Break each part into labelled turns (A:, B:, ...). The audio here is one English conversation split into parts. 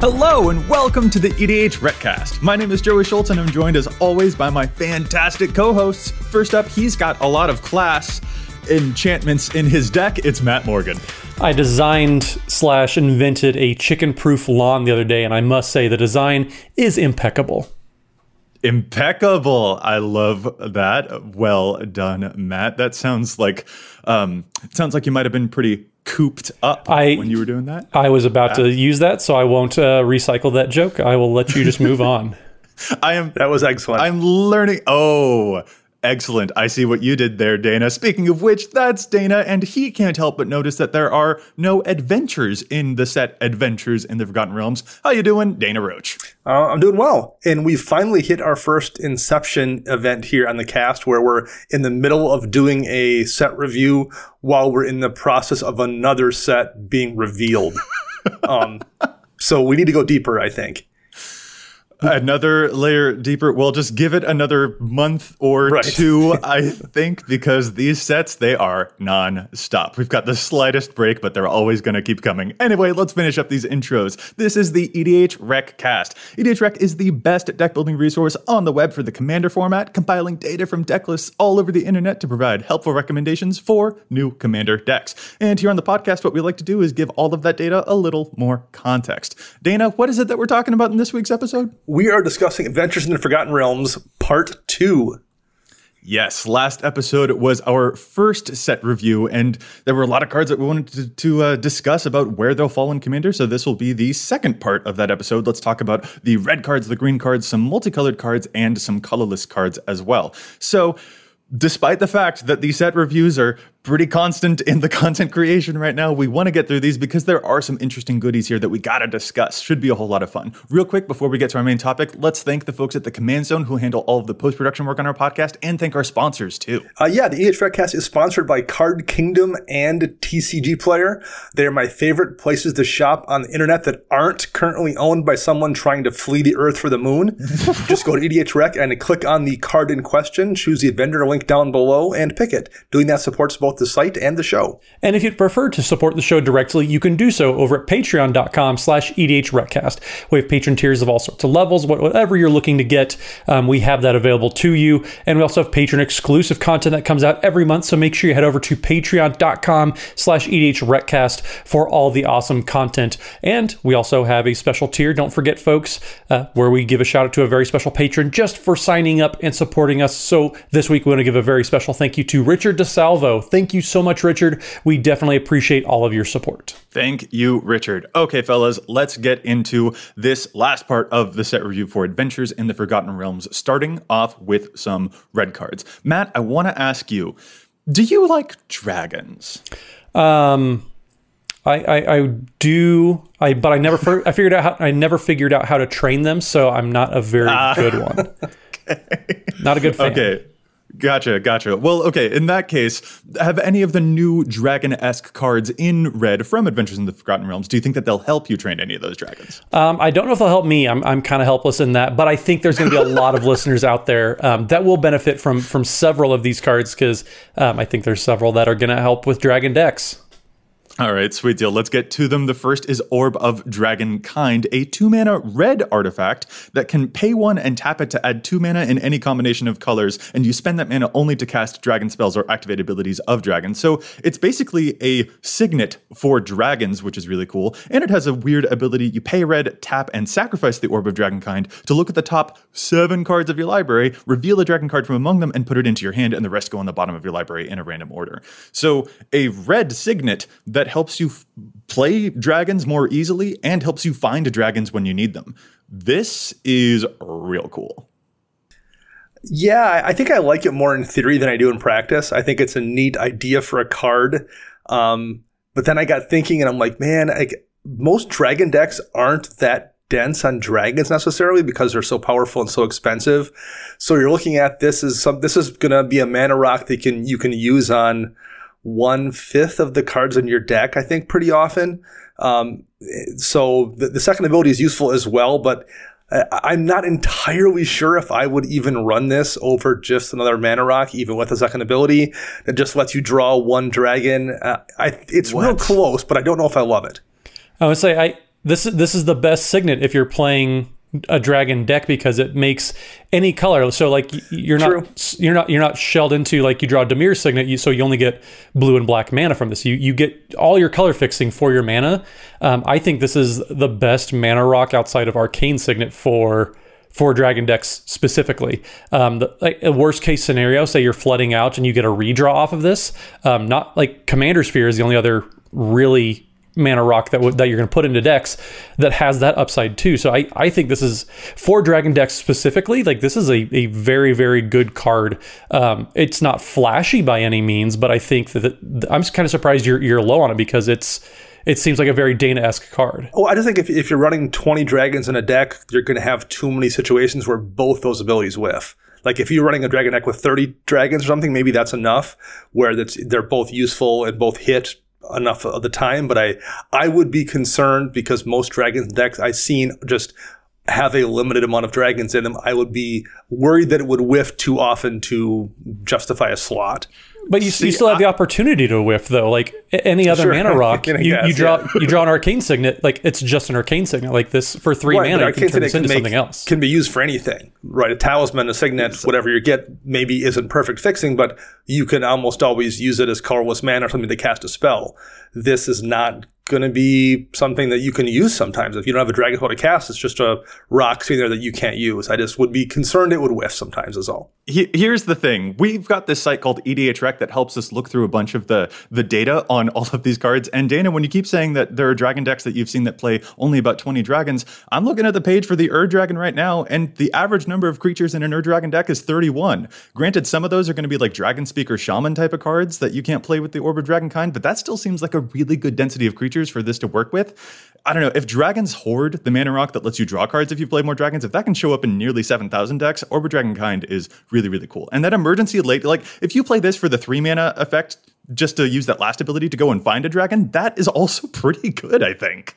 A: Hello and welcome to the EDH Retcast. My name is Joey Schultz and I'm joined as always by my fantastic co-hosts. First up, he's got a lot of class enchantments in his deck. It's Matt Morgan.
B: I designed/invented a chicken-proof lawn the other day, and I must say the design is impeccable.
A: Impeccable. I love that. Well done, Matt. That sounds like you might have been pretty cooped up when you were doing that.
B: I was about to use that, so I won't recycle that joke. I will let you just move on.
C: That was excellent.
A: I'm learning. Oh, excellent. I see what you did there, Dana. Speaking of which, that's Dana, and he can't help but notice that there are no adventures in the set Adventures in the Forgotten Realms. How you doing, Dana Roach?
C: I'm doing well. And we finally hit our first Inception event here on the cast where we're in the middle of doing a set review while we're in the process of another set being revealed. So we need to go deeper, I think.
A: Another layer deeper. Well, just give it another month or two, I think, because these sets, they are non-stop. We've got the slightest break, but they're always going to keep coming. Anyway, let's finish up these intros. This is the EDH Rec Cast. EDH Rec is the best deck building resource on the web for the Commander format, compiling data from deck lists all over the internet to provide helpful recommendations for new Commander decks. And here on the podcast, what we like to do is give all of that data a little more context. Dana, what is it that we're talking about in this week's episode?
C: We are discussing Adventures in the Forgotten Realms, Part 2.
A: Yes, last episode was our first set review, and there were a lot of cards that we wanted to discuss about where they'll fall in Commander, so this will be the second part of that episode. Let's talk about the red cards, the green cards, some multicolored cards, and some colorless cards as well. So, despite the fact that the set reviews are pretty constant in the content creation right now, we want to get through these because there are some interesting goodies here that we got to discuss. Should be a whole lot of fun. Real quick, before we get to our main topic, let's thank the folks at the Command Zone who handle all of the post-production work on our podcast, and thank our sponsors too.
C: The EDH Redcast is sponsored by Card Kingdom and TCG Player. They're my favorite places to shop on the internet that aren't currently owned by someone trying to flee the Earth for the moon. Just go to EDH Rec and click on the card in question, choose the vendor link down below, and pick it. Doing that supports both the site and the show.
B: And if you'd prefer to support the show directly, you can do so over at patreon.com/EDHRecast. We have patron tiers of all sorts of levels, whatever you're looking to get, we have that available to you. And we also have patron exclusive content that comes out every month. So make sure you head over to patreon.com/EDHRecast for all the awesome content. And we also have a special tier, don't forget folks, where we give a shout out to a very special patron just for signing up and supporting us. So this week we want to give a very special thank you to Richard DeSalvo. Thank you so much, Richard. We definitely appreciate all of your support.
A: Thank you, Richard. Okay, fellas, let's get into this last part of the set review for Adventures in the Forgotten Realms, starting off with some red cards. Matt, I want to ask you, do you like dragons?
B: I do, but I never figured out how to train them, so I'm not a very good one. Okay. Not a good fan.
A: Okay. Gotcha. Well, okay, in that case, have any of the new dragon-esque cards in red from Adventures in the Forgotten Realms, do you think that they'll help you train any of those dragons?
B: I don't know if they'll help me. I'm kind of helpless in that, but I think there's going to be a lot of listeners out there that will benefit from several of these cards because I think there's several that are going to help with dragon decks.
A: All right, sweet deal. Let's get to them. The first is Orb of Dragonkind, a 2-mana red artifact that can pay 1 and tap it to add 2 mana in any combination of colors, and you spend that mana only to cast dragon spells or activate abilities of dragons. So it's basically a signet for dragons, which is really cool, and it has a weird ability. You pay red, tap, and sacrifice the Orb of Dragonkind to look at the top 7 cards of your library, reveal a dragon card from among them, and put it into your hand, and the rest go on the bottom of your library in a random order. So a red signet that helps you play dragons more easily and helps you find dragons when you need them. This is real cool.
C: Yeah, I think I like it more in theory than I do in practice. I think it's a neat idea for a card. But then I got thinking and I'm like, man, most dragon decks aren't that dense on dragons necessarily because they're so powerful and so expensive. So you're looking at this is going to be a mana rock that you can use on 1/5 of the cards in your deck, I think, pretty often. So the second ability is useful as well, but I'm not entirely sure if I would even run this over just another mana rock, even with a second ability that just lets you draw 1 dragon. It's real close, but I don't know if I love it.
B: I would say this is the best signet if you're playing a dragon deck, because it makes any color. So like you're not shelled into, like, you draw Dimir signet, so you only get blue and black mana from this. You get all your color fixing for your mana. I think this is the best mana rock outside of Arcane Signet for dragon decks specifically. A worst case scenario, say you're flooding out and you get a redraw off of this. Not like Commander Sphere is the only other really mana rock that you're going to put into decks that has that upside too. So I think this is, for dragon decks specifically, like, this is a very, very good card. It's not flashy by any means, but I think that I'm kind of surprised you're low on it, because it seems like a very Dana-esque card.
C: Oh, I just think if you're running 20 dragons in a deck, you're going to have too many situations where both those abilities whiff. Like, if you're running a dragon deck with 30 dragons or something, maybe that's enough, where they're both useful and both hit enough of the time. But I would be concerned, because most dragons decks I've seen just have a limited amount of dragons in them. I would be worried that it would whiff too often to justify a slot.
B: But you still have the opportunity to whiff, though. Like any other mana rock, you draw an Arcane Signet. Like, it's just an Arcane Signet. Like, this for 3 mana, you can turn this into something else.
C: Can be used for anything, right? A Talisman, a Signet, whatever you get, maybe isn't perfect fixing, but you can almost always use it as colorless mana or something to cast a spell. This is not going to be something that you can use sometimes. If you don't have a dragon spell to cast, it's just a rock sitting there that you can't use. I just would be concerned it would whiff sometimes, is all.
A: Here's the thing. We've got this site called EDH Rec that helps us look through a bunch of the data on all of these cards. And Dana, when you keep saying that there are dragon decks that you've seen that play only about 20 dragons, I'm looking at the page for the Dragon right now, and the average number of creatures in an Dragon deck is 31. Granted, some of those are going to be like Dragon Speaker Shaman type of cards that you can't play with the Orb of Dragonkind, but that still seems like a really good density of creatures for this to work with. I don't know, if Dragon's Hoard, the mana rock that lets you draw cards if you play more dragons, if that can show up in nearly 7,000 decks, Orb of Dragonkind is really, really cool. And that emergency late, like, if you play this for the 3 mana effect, just to use that last ability to go and find a dragon, that is also pretty good, I think.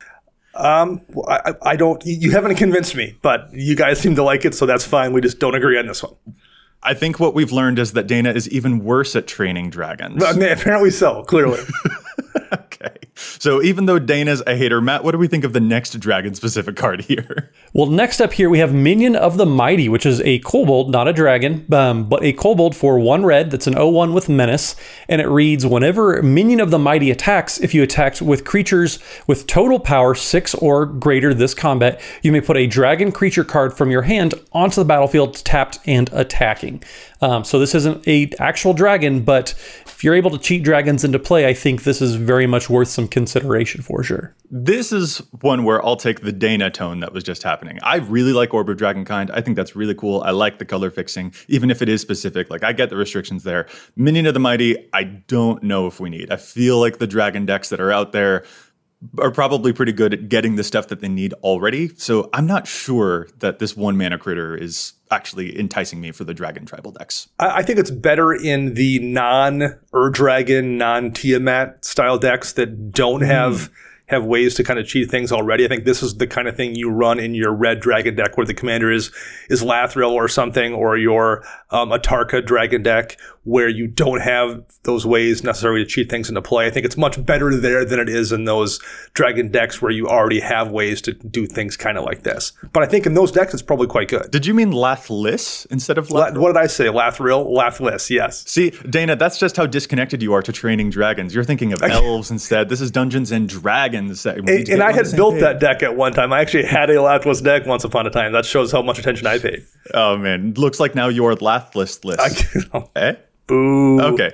C: I don't, you haven't convinced me, but you guys seem to like it, so that's fine. We just don't agree on this one.
A: I think what we've learned is that Dana is even worse at training dragons.
C: Apparently so, clearly.
A: Okay. So even though Dana's a hater, Matt, what do we think of the next dragon-specific card here?
B: Well, next up here, we have Minion of the Mighty, which is a kobold, not a dragon, but a kobold for 1 red. That's an 0/1 with Menace. And it reads, whenever Minion of the Mighty attacks, if you attacked with creatures with total power 6 or greater this combat, you may put a dragon creature card from your hand onto the battlefield tapped and attacking. So this isn't an actual dragon, but if you're able to cheat dragons into play, I think this is very much worth some consideration for sure.
A: This is one where I'll take the Dana tone that was just happening. I really like Orb of Dragonkind. I think that's really cool. I like the color fixing, even if it is specific. Like, I get the restrictions there. Minion of the Mighty, I don't know if we need. I feel like the dragon decks that are out there are probably pretty good at getting the stuff that they need already. So I'm not sure that this 1 mana critter is actually enticing me for the dragon tribal decks.
C: I think it's better in the non-Ur-Dragon, non-Tiamat style decks that don't have ways to kind of cheat things already. I think this is the kind of thing you run in your red dragon deck where the commander is Lathril or something, or your Atarka dragon deck where you don't have those ways necessarily to cheat things into play. I think it's much better there than it is in those dragon decks where you already have ways to do things kind of like this. But I think in those decks, it's probably quite good.
A: Did you mean Lathlis instead of Lathril?
C: What did I say? Lathril? Lathlis, yes.
A: See, Dana, that's just how disconnected you are to training dragons. You're thinking of elves instead. This is Dungeons and Dragons.
C: And I had built that deck at one time. I actually had a Lathlis deck once upon a time. That shows how much attention I paid.
A: Oh, man. Looks like now you're Lathlis list. Eh?
C: Boo.
A: Okay.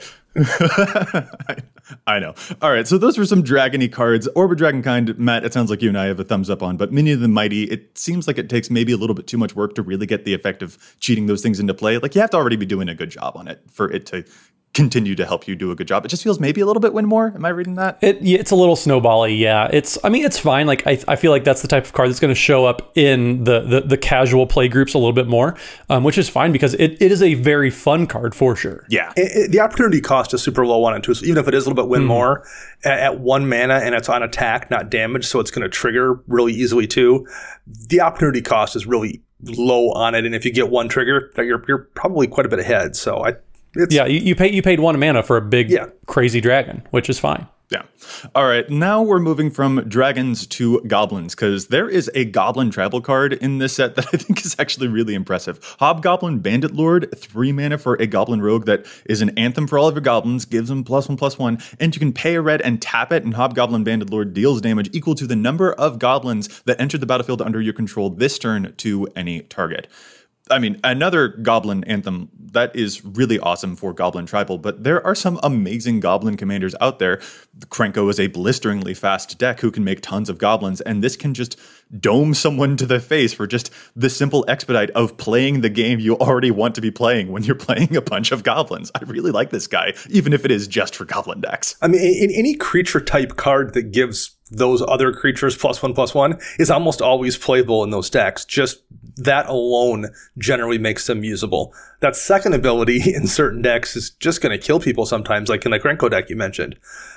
A: I know. All right, so those were some dragon-y cards. Orb of Dragonkind, Matt, it sounds like you and I have a thumbs up on, but Minion of the Mighty, it seems like it takes maybe a little bit too much work to really get the effect of cheating those things into play. Like, you have to already be doing a good job on it for it to continue to help you do a good job. It just feels maybe a little bit win more. Am I reading that?
B: It's a little snowbally, yeah. It's fine. Like, I feel like that's the type of card that's going to show up in the casual play groups a little bit more, which is fine because it is a very fun card for sure.
A: Yeah.
C: The opportunity cost is super low on it too. So even if it is a little bit win more at 1 mana and it's on attack, not damage, so it's going to trigger really easily too. The opportunity cost is really low on it, and if you get 1 trigger, you're probably quite a bit ahead. So you
B: paid 1 mana for a big crazy dragon, which is fine.
A: Yeah. All right. Now we're moving from dragons to goblins, because there is a goblin tribal card in this set that I think is actually really impressive. Hobgoblin Bandit Lord, 3 mana for a goblin rogue that is an anthem for all of your goblins, gives them +1/+1, and you can pay a red and tap it, and Hobgoblin Bandit Lord deals damage equal to the number of goblins that entered the battlefield under your control this turn to any target. I mean, another goblin anthem that is really awesome for Goblin Tribal, but there are some amazing goblin commanders out there. Krenko is a blisteringly fast deck who can make tons of goblins, and this can just dome someone to the face for just the simple expedite of playing the game you already want to be playing when you're playing a bunch of goblins. I really like this guy, even if it is just for goblin decks.
C: I mean, in any creature type card that gives those other creatures +1/+1 is almost always playable in those decks. Just that alone generally makes them usable. That second ability in certain decks is just going to kill people sometimes, like in the Krenko deck you mentioned.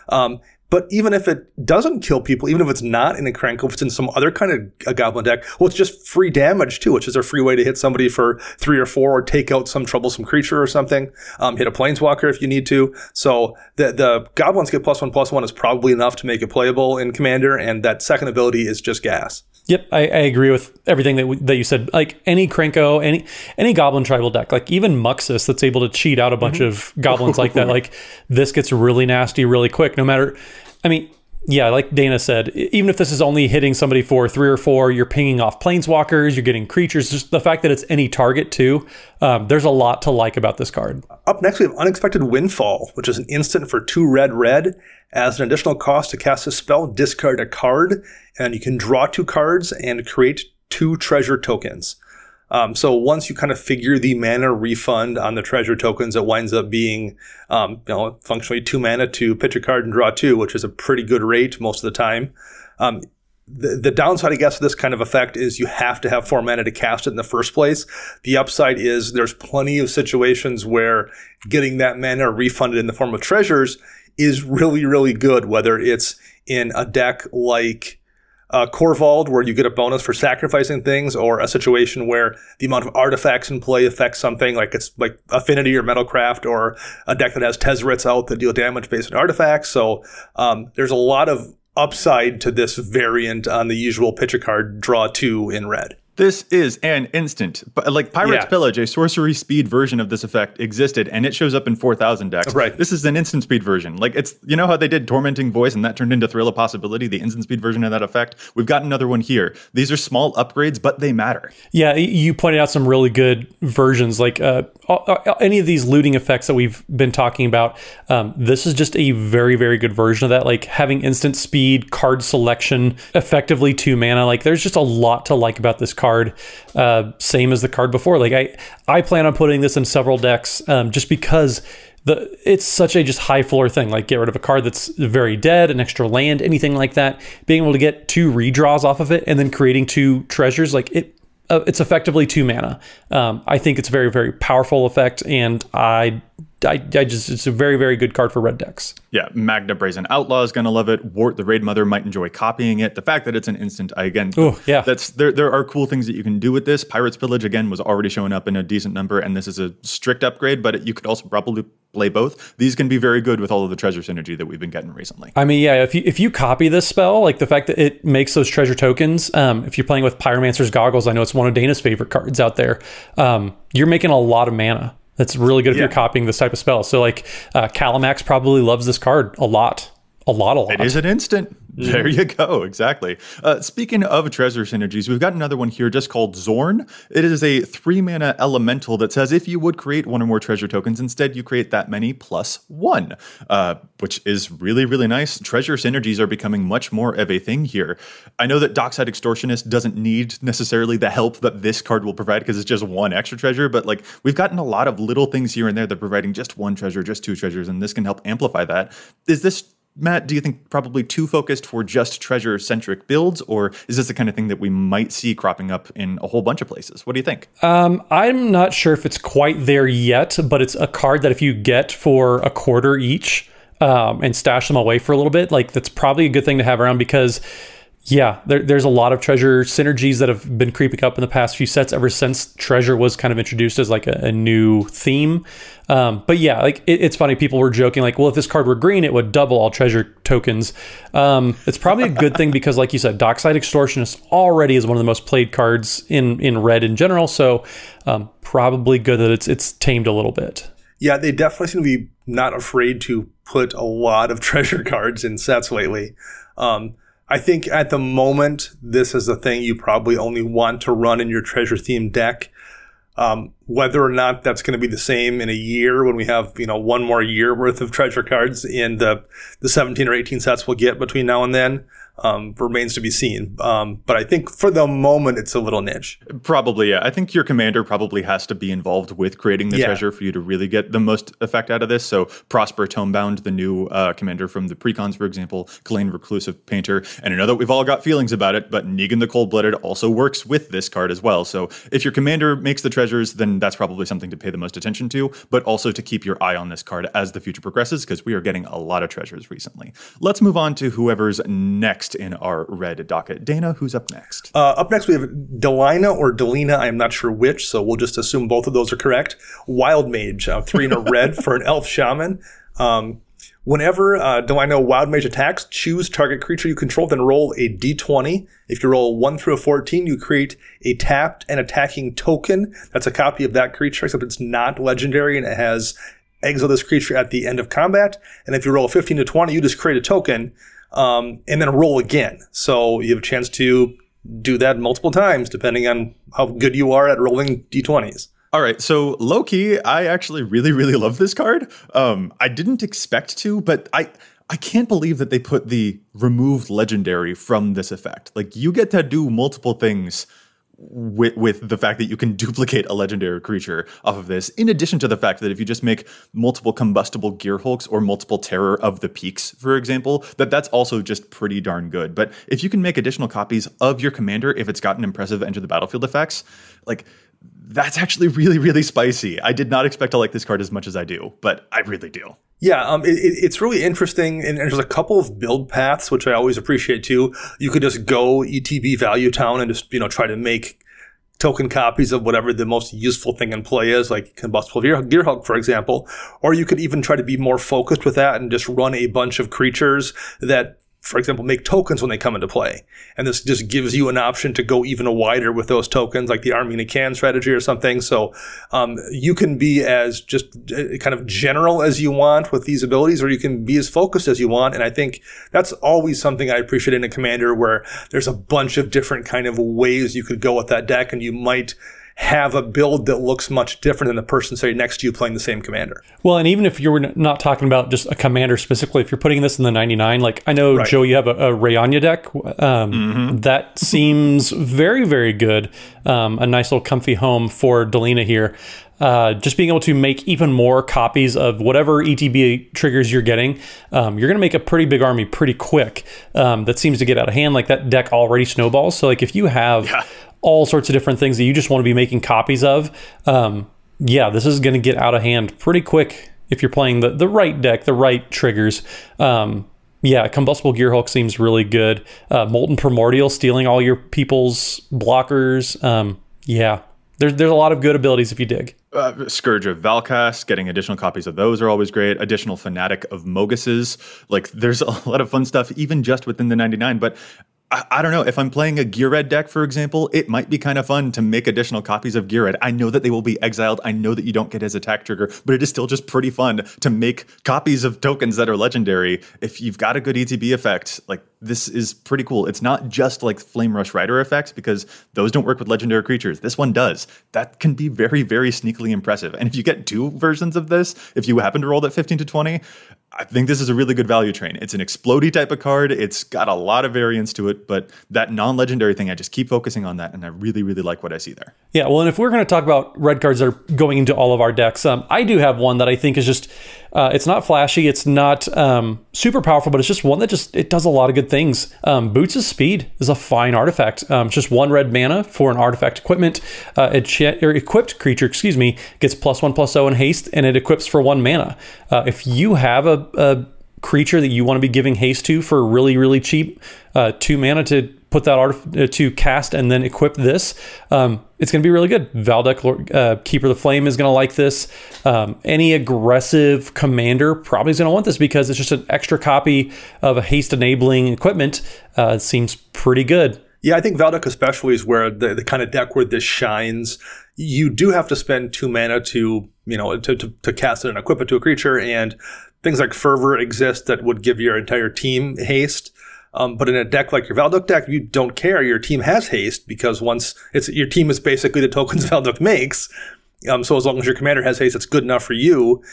C: But even if it doesn't kill people, even if it's not in a Krenko, if it's in some other kind of a goblin deck, well, it's just free damage too, which is a free way to hit somebody for 3 or 4 or take out some troublesome creature or something. Hit a planeswalker if you need to. So the goblins get +1/+1 is probably enough to make it playable in Commander, and that second ability is just gas.
B: Yep, I agree with everything that you said. Like any Krenko, any Goblin Tribal deck, like even Muxus that's able to cheat out a bunch of goblins like that, like this gets really nasty really quick. No matter, I mean, yeah, like Dana said, even if this is only hitting somebody for 3 or 4, you're pinging off planeswalkers, you're getting creatures. Just the fact that it's any target too, there's a lot to like about this card.
C: Up next, we have Unexpected Windfall, which is an instant for 2 red. As an additional cost to cast a spell, discard a card, and you can draw 2 cards and create 2 treasure tokens. So once you kind of figure the mana refund on the treasure tokens, it winds up being, functionally 2 mana to pitch a card and draw 2, which is a pretty good rate most of the time. The downside, I guess, of this kind of effect is you have to have 4 mana to cast it in the first place. The upside is there's plenty of situations where getting that mana refunded in the form of treasures is really, really good, whether it's in a deck like Korvold, where you get a bonus for sacrificing things, or a situation where the amount of artifacts in play affects something, like it's like Affinity or Metalcraft, or a deck that has Tezzerets out that deal damage based on artifacts. So there's a lot of upside to this variant on the usual pitch a card, draw 2 in red.
A: This is an instant. But like Pirate's Pillage, a sorcery speed version of this effect existed, and it shows up in 4,000 decks.
C: Right.
A: This is an instant speed version. Like, it's, you know how they did Tormenting Voice and that turned into Thrill of Possibility, the instant speed version of that effect? We've got another one here. These are small upgrades, but they matter.
B: Yeah, you pointed out some really good versions. Like any of these looting effects that we've been talking about, this is just a very, very good version of that. Like having instant speed, card selection, effectively 2 mana. Like there's just a lot to like about this card. Same as the card before. Like I plan on putting this in several decks just because it's such a just high floor thing. Like get rid of a card that's very dead, an extra land, anything like that. Being able to get 2 redraws off of it and then creating 2 treasures, like it's effectively 2 mana. I think it's a very, very powerful effect, and I just, it's a very, very good card for red decks.
A: Yeah, Magna Brazen Outlaw is going to love it. Wart the Raid Mother might enjoy copying it. The fact that it's an instant, there are cool things that you can do with this. Pirate's Pillage, again, was already showing up in a decent number, and this is a strict upgrade, but you could also probably play both. These can be very good with all of the treasure synergy that we've been getting recently.
B: I mean, yeah, if you copy this spell, like the fact that it makes those treasure tokens, if you're playing with Pyromancer's Goggles, I know it's one of Dana's favorite cards out there, you're making a lot of mana. That's really good if you're copying this type of spell. So like Calamax probably loves this card a lot. It
A: is an instant. There you go. Exactly. Speaking of treasure synergies, we've got another one here just called Zorn. It is a 3 mana elemental that says if you would create 1 or more treasure tokens, instead you create that many +1, which is really, really nice. Treasure synergies are becoming much more of a thing here. I know that Dockside Extortionist doesn't need necessarily the help that this card will provide because it's just 1 extra treasure, but like we've gotten a lot of little things here and there that are providing just 1 treasure, just 2 treasures, and this can help amplify that. Is this, Matt, do you think probably too focused for just treasure-centric builds, or is this the kind of thing that we might see cropping up in a whole bunch of places? What do you think?
B: I'm not sure if it's quite there yet, but it's a card that if you get for a quarter each and stash them away for a little bit, like that's probably a good thing to have around because Yeah, there's a lot of treasure synergies that have been creeping up in the past few sets ever since treasure was kind of introduced as like a new theme. But yeah, like it's funny. People were joking like, well, if this card were green, it would double all treasure tokens. It's probably a good thing because like you said, Dockside Extortionist already is one of the most played cards in red in general. So probably good that it's tamed a little bit.
C: Yeah, they definitely seem to be not afraid to put a lot of treasure cards in sets lately. I think at the moment, this is the thing you probably only want to run in your treasure-themed deck. Whether or not that's going to be the same in a year when we have, one more year worth of treasure cards in the 17 or 18 sets we'll get between now and then, remains to be seen. But I think for the moment, it's a little niche.
A: Probably, yeah. I think your commander probably has to be involved with creating the treasure for you to really get the most effect out of this. So Prosper Tomebound, the new commander from the precons, for example, Kalain Reclusive Painter. And I know that we've all got feelings about it, but Negan the Cold-Blooded also works with this card as well. So if your commander makes the treasures, then that's probably something to pay the most attention to, but also to keep your eye on this card as the future progresses, because we are getting a lot of treasures recently. Let's move on to whoever's next in our red docket. Dana, who's up next?
C: Up next, we have Delina or Delina. I'm not sure which, so we'll just assume both of those are correct. Wild Mage, 3 in a red for an elf shaman. Whenever Delina Wild Mage attacks, choose target creature you control, then roll a d20. If you roll 1 through a 14, you create a tapped and attacking token. That's a copy of that creature, except it's not legendary and it has exile this creature at the end of combat. And if you roll a 15 to 20, you just create a token. And then roll again. So you have a chance to do that multiple times, depending on how good you are at rolling d20s.
A: All right, so low-key, I actually really, really love this card. I didn't expect to, but I can't believe that they put the removed legendary from this effect. Like, you get to do multiple things with the fact that you can duplicate a legendary creature off of this, in addition to the fact that if you just make multiple combustible Gearhulks or multiple Terror of the Peaks, for example, that's also just pretty darn good. But if you can make additional copies of your commander, if it's got an impressive enter the battlefield effects, like, that's actually really, really spicy. I did not expect to like this card as much as I do, but I really do.
C: Yeah, it's really interesting, and there's a couple of build paths, which I always appreciate too. You could just go ETB Value Town and just, try to make token copies of whatever the most useful thing in play is, like Combustible Gearhulk, for example. Or you could even try to be more focused with that and just run a bunch of creatures that, for example, make tokens when they come into play. And this just gives you an option to go even wider with those tokens, like the Armina Can strategy or something. So you can be as just kind of general as you want with these abilities, or you can be as focused as you want. And I think that's always something I appreciate in a commander, where there's a bunch of different kind of ways you could go with that deck, and you might have a build that looks much different than the person, say, next to you playing the same commander.
B: Well, and even if you were not talking about just a commander specifically, if you're putting this in the 99, like I know, right, Joe, you have a Rayanya deck. That seems very, very good. A nice little comfy home for Delina here. Just being able to make even more copies of whatever ETB triggers you're getting, you're going to make a pretty big army pretty quick. That seems to get out of hand. Like that deck already snowballs. So like if you have all sorts of different things that you just want to be making copies of, this is going to get out of hand pretty quick if you're playing the right deck, the right triggers. Combustible Gearhulk seems really good. Molten Primordial, stealing all your people's blockers. There's a lot of good abilities if you dig.
A: Scourge of Valkas, getting additional copies of those are always great. Additional Fanatic of Moguses. Like, there's a lot of fun stuff, even just within the 99. But I don't know, if I'm playing a Gear Red deck, for example, it might be kind of fun to make additional copies of Gear Red. I know that they will be exiled. I know that you don't get his attack trigger, but it is still just pretty fun to make copies of tokens that are legendary. If you've got a good ETB effect, like, this is pretty cool. It's not just like Flame Rush Rider effects, because those don't work with legendary creatures. This one does. That can be very, very sneakily impressive. And if you get two versions of this, if you happen to roll that 15 to 20, I think this is a really good value train. It's an explodey type of card. It's got a lot of variance to it, but that non-legendary thing, I just keep focusing on that, and I really, really like what I see there.
B: Yeah, well, and if we're going to talk about red cards that are going into all of our decks, I do have one that I think is just, it's not flashy, it's not super powerful, but it's just one that it does a lot of good things. Boots of Speed is a fine artifact. It's just 1 red mana for an artifact equipment. Equipped creature, gets +1/+0 in haste, and it equips for 1 mana. If you have a creature that you want to be giving haste to for really, really cheap 2 mana to put that to cast and then equip this, it's going to be really good. Valdek, Keeper of the Flame, is going to like this. Any aggressive commander probably is going to want this because it's just an extra copy of a haste enabling equipment. It seems pretty good.
C: Yeah, I think Valdek especially is where the kind of deck where this shines. You do have to spend 2 mana to cast it and equip it to a creature, and things like Fervor exist that would give your entire team haste. But in a deck like your Valduk deck, you don't care. Your team has haste because your team is basically the tokens Valduk makes. So as long as your commander has haste, it's good enough for you.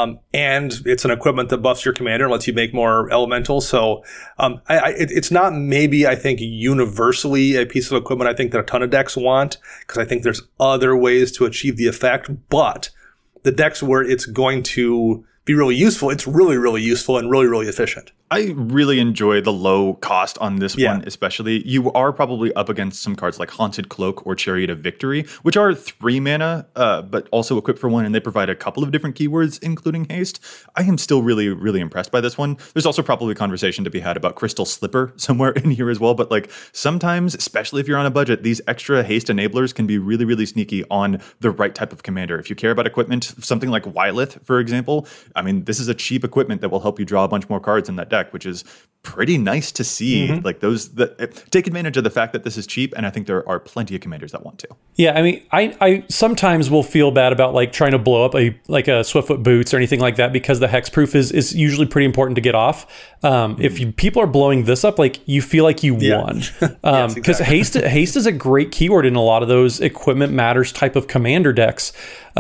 C: And it's an equipment that buffs your commander and lets you make more elementals. So it's not maybe, I think, universally a piece of equipment I think that a ton of decks want, because I think there's other ways to achieve the effect. But the decks where it's going to be really useful, it's really, really useful and really, really efficient.
A: I really enjoy the low cost on this one, especially. You are probably up against some cards like Haunted Cloak or Chariot of Victory, which are 3 mana, but also equipped for 1, and they provide a couple of different keywords, including haste. I am still really, really impressed by this one. There's also probably a conversation to be had about Crystal Slipper somewhere in here as well, but like sometimes, especially if you're on a budget, these extra haste enablers can be really, really sneaky on the right type of commander. If you care about equipment, something like Wylith, for example, I mean, this is a cheap equipment that will help you draw a bunch more cards in that deck, which is pretty nice to see. Mm-hmm. Like those that take advantage of the fact that this is cheap, and I think there are plenty of commanders that want to.
B: Yeah, I mean, I sometimes will feel bad about like trying to blow up a Swiftfoot Boots or anything like that, because the hexproof is usually pretty important to get off. If people are blowing this up, like you feel like you won, because haste is a great keyword in a lot of those equipment matters type of commander decks.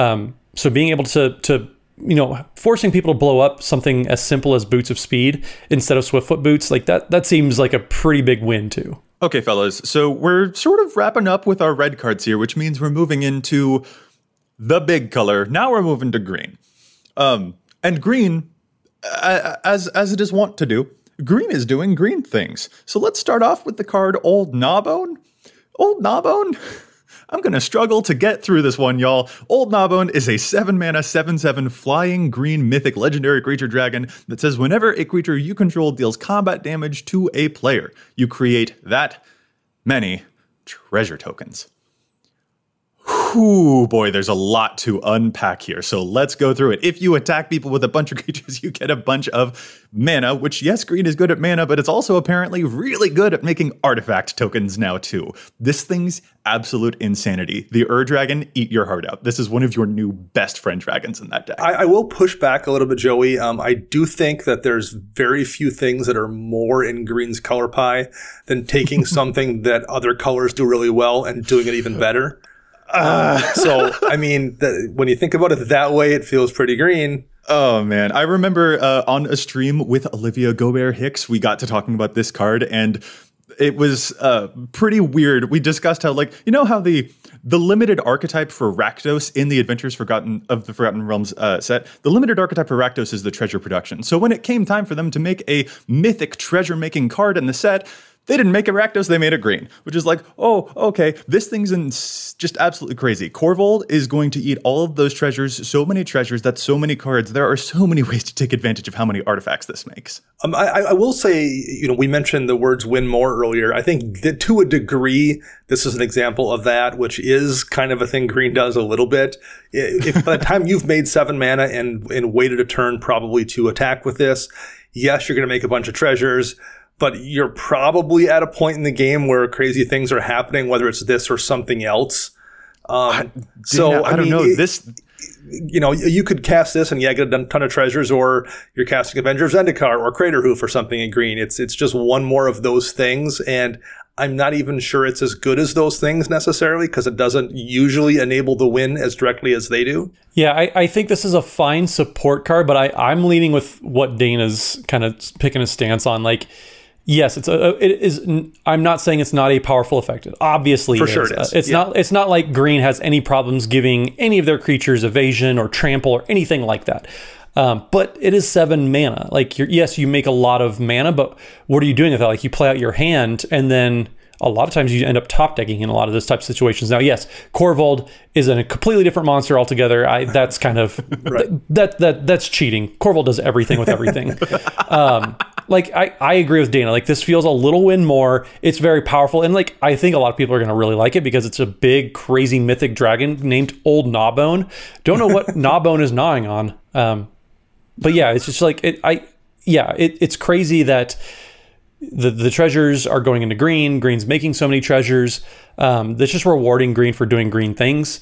B: So being able to forcing people to blow up something as simple as Boots of Speed instead of Swiftfoot Boots, like that seems like a pretty big win too.
A: Okay, fellas, so we're sort of wrapping up with our red cards here, which means we're moving into the big color. Now we're moving to green. And green, as it is wont to do, green is doing green things. So let's start off with the card Old Gnawbone. Old Gnawbone? I'm going to struggle to get through this one, y'all. Old Gnawbone is a 7 mana, 7/7 flying green mythic legendary creature dragon that says whenever a creature you control deals combat damage to a player, you create that many treasure tokens. Whew, boy, there's a lot to unpack here, so let's go through it. If you attack people with a bunch of creatures, you get a bunch of mana, which, yes, green is good at mana, but it's also apparently really good at making artifact tokens now, too. This thing's absolute insanity. The Dragon, eat your heart out. This is one of your new best friend dragons in that deck.
C: I will push back a little bit, Joey. I do think that there's very few things that are more in green's color pie than taking something that other colors do really well and doing it even better. So, I mean, when you think about it that way, it feels pretty green.
A: Oh, man. I remember on a stream with Olivia Gobert Hicks, we got to talking about this card, and it was pretty weird. We discussed how, like, you know how the limited archetype for Rakdos in the Adventures of the Forgotten Realms set, the limited archetype for Rakdos is the treasure production. So when it came time for them to make a mythic treasure-making card in the set, they didn't make it Rakdos, they made it green, which is like, oh, okay, this thing's just absolutely crazy. Korvold is going to eat all of those treasures, so many treasures, that's so many cards. There are so many ways to take advantage of how many artifacts this makes.
C: I will say, we mentioned the words win more earlier. I think that to a degree, this is an example of that, which is kind of a thing green does a little bit. If by the time you've made 7 mana and waited a turn probably to attack with this, yes, you're going to make a bunch of treasures, but you're probably at a point in the game where crazy things are happening, whether it's this or something else.
A: I don't know. This,
C: you could cast this and get a ton of treasures, or you're casting Avenger of Zendikar or Craterhoof or something in green. It's just one more of those things, and I'm not even sure it's as good as those things necessarily, because it doesn't usually enable the win as directly as they do.
B: Yeah, I think this is a fine support card, but I'm leaning with what Dana's kind of picking a stance on. Like, yes, it is. I'm not saying it's not a powerful effect. It obviously is.
C: For sure it is.
B: It's not like green has any problems giving any of their creatures evasion or trample or anything like that. But it is 7 mana. Like, yes, you make a lot of mana, but what are you doing with that? Like, you play out your hand, and then a lot of times you end up top decking in a lot of those types of situations. Now, yes, Korvold is a completely different monster altogether. That's kind of
C: Right.
B: that's cheating. Korvold does everything with everything. Like I agree with Dana. Like this feels a little win more. It's very powerful, and like I think a lot of people are going to really like it because it's a big, crazy mythic dragon named Old Gnawbone. Don't know what Gnawbone is gnawing on. But yeah, it's just like it's crazy that the treasures are going into green. Green's making so many treasures. That's just rewarding green for doing green things.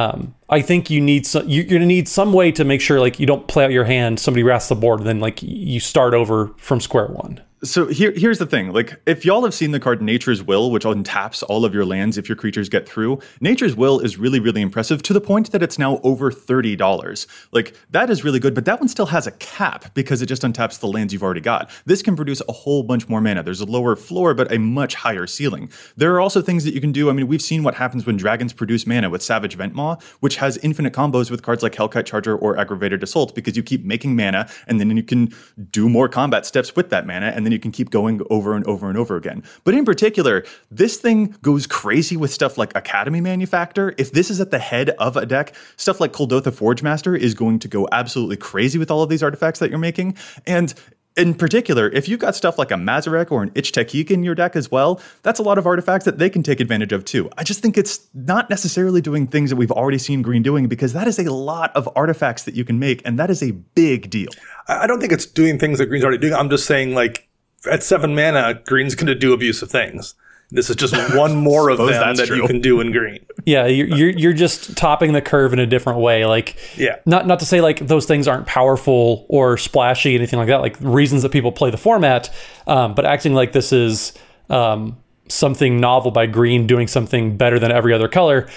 B: I think you're going to need some way to make sure like you don't play out your hand, somebody wraths the board, and then like you start over from square one.
A: So here's the thing. Like, if y'all have seen the card Nature's Will, which untaps all of your lands if your creatures get through, Nature's Will is really, really impressive to the point that it's now over $30. Like, that is really good, but that one still has a cap because it just untaps the lands you've already got. This can produce a whole bunch more mana. There's a lower floor, but a much higher ceiling. There are also things that you can do. I mean, we've seen what happens when dragons produce mana with Savage Ventmaw, which has infinite combos with cards like Hellkite Charger or Aggravated Assault because you keep making mana, and then you can do more combat steps with that mana, and then you can keep going over and over and over again. But in particular, this thing goes crazy with stuff like Academy Manufactor. If this is at the head of a deck, stuff like Kuldotha Forgemaster is going to go absolutely crazy with all of these artifacts that you're making. And in particular, if you've got stuff like a Mazarek or an Ich-Tekik in your deck as well, that's a lot of artifacts that they can take advantage of too. I just think it's not necessarily doing things that we've already seen green doing, because that is a lot of artifacts that you can make, and that is a big deal.
C: I don't think it's doing things that green's already doing. I'm just saying, like, at 7 mana, green's going to do abusive things. This is just one more of them that you can do in green.
B: Yeah, you're just topping the curve in a different way. Like,
C: yeah,
B: not to say like those things aren't powerful or splashy, anything like that. Like reasons that people play the format, but acting like this is something novel by green doing something better than every other color.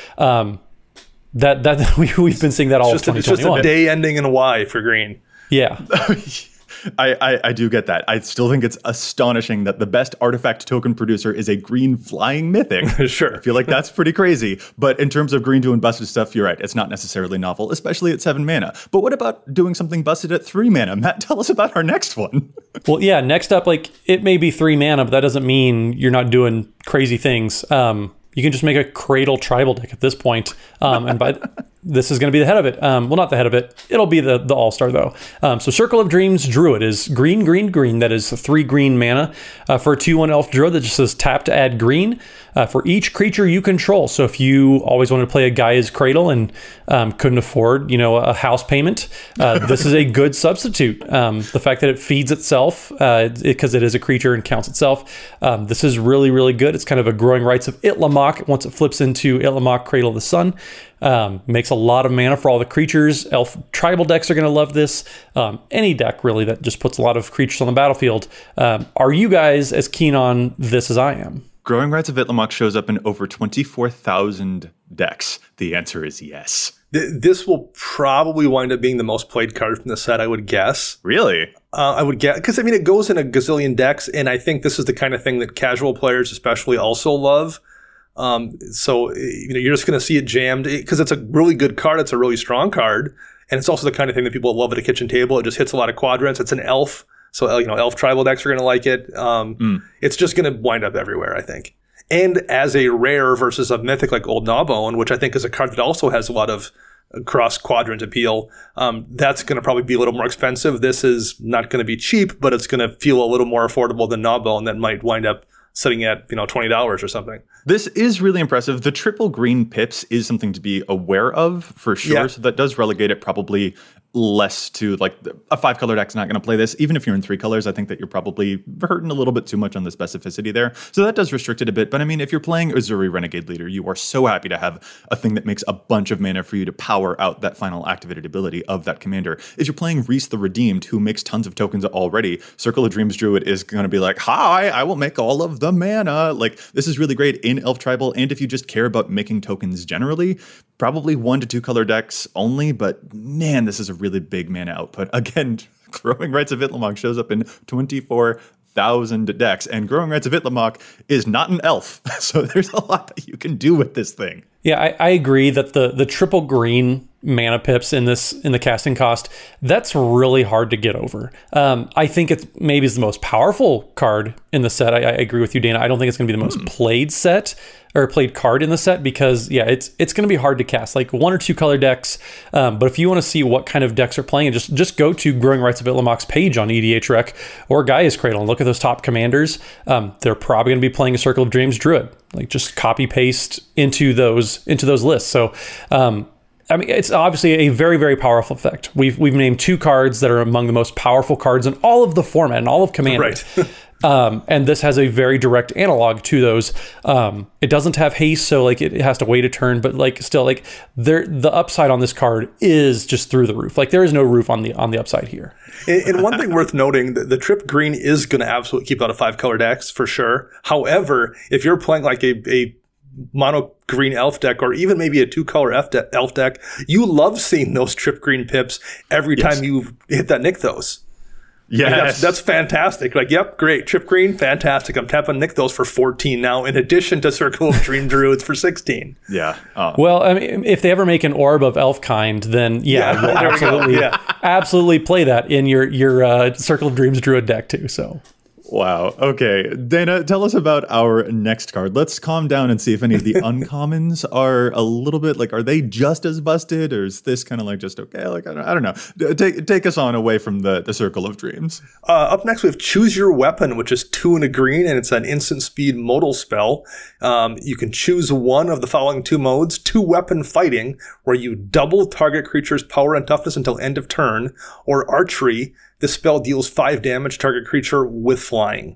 B: That we've been seeing that all of 2021. It's just
C: a day ending in Y for green.
B: Yeah.
A: I do get that. I still think it's astonishing that the best artifact token producer is a green flying mythic.
C: Sure.
A: I feel like that's pretty crazy. But in terms of green doing busted stuff, you're right. It's not necessarily novel, especially at 7 mana. But what about doing something busted at 3 mana? Matt, tell us about our next one.
B: Well, yeah, next up, like it may be 3 mana, but that doesn't mean you're not doing crazy things. You can just make a Cradle tribal deck at this point. And this is going to be the head of it. Well, not the head of it. It'll be the all-star, though. So Circle of Dreams Druid is green, green, green. That is 3 green mana for a 2/1 elf druid that just says tap to add green for each creature you control. So if you always wanted to play a Gaia's Cradle and couldn't afford, a house payment, this is a good substitute. The fact that it feeds itself because it is a creature and counts itself, this is really, really good. It's kind of a Growing Rites of Itlimoc once it flips into Itlimoc Cradle of the Sun. Makes a lot of mana for all the creatures. Elf tribal decks are going to love this. Any deck, really, that just puts a lot of creatures on the battlefield. Are you guys as keen on this as I am?
A: Growing Rites of Itlimoc shows up in over 24,000 decks. The answer is yes.
C: This will probably wind up being the most played card from the set, I would guess.
A: Really?
C: I would guess, because, I mean, it goes in a gazillion decks, and I think this is the kind of thing that casual players especially also love. So you're just going to see it jammed because it's a really good card. It's a really strong card. And it's also the kind of thing that people love at a kitchen table. It just hits a lot of quadrants. It's an elf. So, elf tribal decks are going to like it. It's just going to wind up everywhere, I think. And as a rare versus a mythic like Old Gnawbone, which I think is a card that also has a lot of cross quadrant appeal, that's going to probably be a little more expensive. This is not going to be cheap, but it's going to feel a little more affordable than Gnawbone that might wind up sitting at $20 or something.
A: This is really impressive. The triple green pips is something to be aware of for sure. Yeah. So that does relegate it probably less to like a 5-color deck's not going to play this. Even if you're in 3 colors, I think that you're probably hurting a little bit too much on the specificity there. So that does restrict it a bit. But I mean, if you're playing Uzuri Renegade Leader, you are so happy to have a thing that makes a bunch of mana for you to power out that final activated ability of that commander. If you're playing Reese the Redeemed, who makes tons of tokens already, Circle of Dreams Druid is going to be like, hi, I will make all of the mana. Like, this is really great in Elf Tribal. And if you just care about making tokens generally, probably 1 to 2 color decks only. But man, this is a really big mana output. Again, Growing Rites of Itlimoc shows up in 24,000 decks, and Growing Rites of Itlimoc is not an elf. So there's a lot that you can do with this thing.
B: Yeah, I agree that the triple green mana pips in the casting cost, that's really hard to get over. I think it's maybe the most powerful card in the set. I agree with you, Dana. I don't think it's going to be the most played set or played card in the set because it's going to be hard to cast, like 1 or 2 color decks. But if you want to see what kind of decks are playing, just go to Growing Rights of Itlimoc's page on EDHREC or Gaia's Cradle and look at those top commanders. They're probably going to be playing a Circle of Dreams Druid. Like just copy paste into those lists. So I mean, it's obviously a very, very powerful effect. We've named 2 cards that are among the most powerful cards in all of the format and all of Commander. Right. And this has a very direct analog to those. It doesn't have haste, so like it has to wait a turn, but like still, like the upside on this card is just through the roof. Like there is no roof on the upside here.
C: And one thing worth noting, the Trip Green is going to absolutely keep out of 5 color decks for sure. However, if you're playing like a mono green elf deck or even maybe a 2-color elf deck, you love seeing those Trip Green pips every time you hit that Nykthos.
A: Yes.
C: Like that's fantastic. Like, yep, great. Trip Green, fantastic. I'm tapping Nykthos for 14 now, in addition to Circle of Dream Druids for 16.
A: Yeah.
B: Well, I mean, if they ever make an Orb of Elfkind, then we'll absolutely play that in your Circle of Dreams Druid deck too. So.
A: Wow. Okay. Dana, tell us about our next card. Let's calm down and see if any of the uncommons are a little bit like, are they just as busted, or is this kind of like just okay? Like, I don't know. Take us on away from the Circle of Dreams.
C: Up next, we have Choose Your Weapon, which is 2 and a green, and it's an instant speed modal spell. You can choose one of the following 2 modes: 2-weapon fighting, where you double target creature's power and toughness until end of turn, or archery. This spell deals 5 damage to target creature with flying.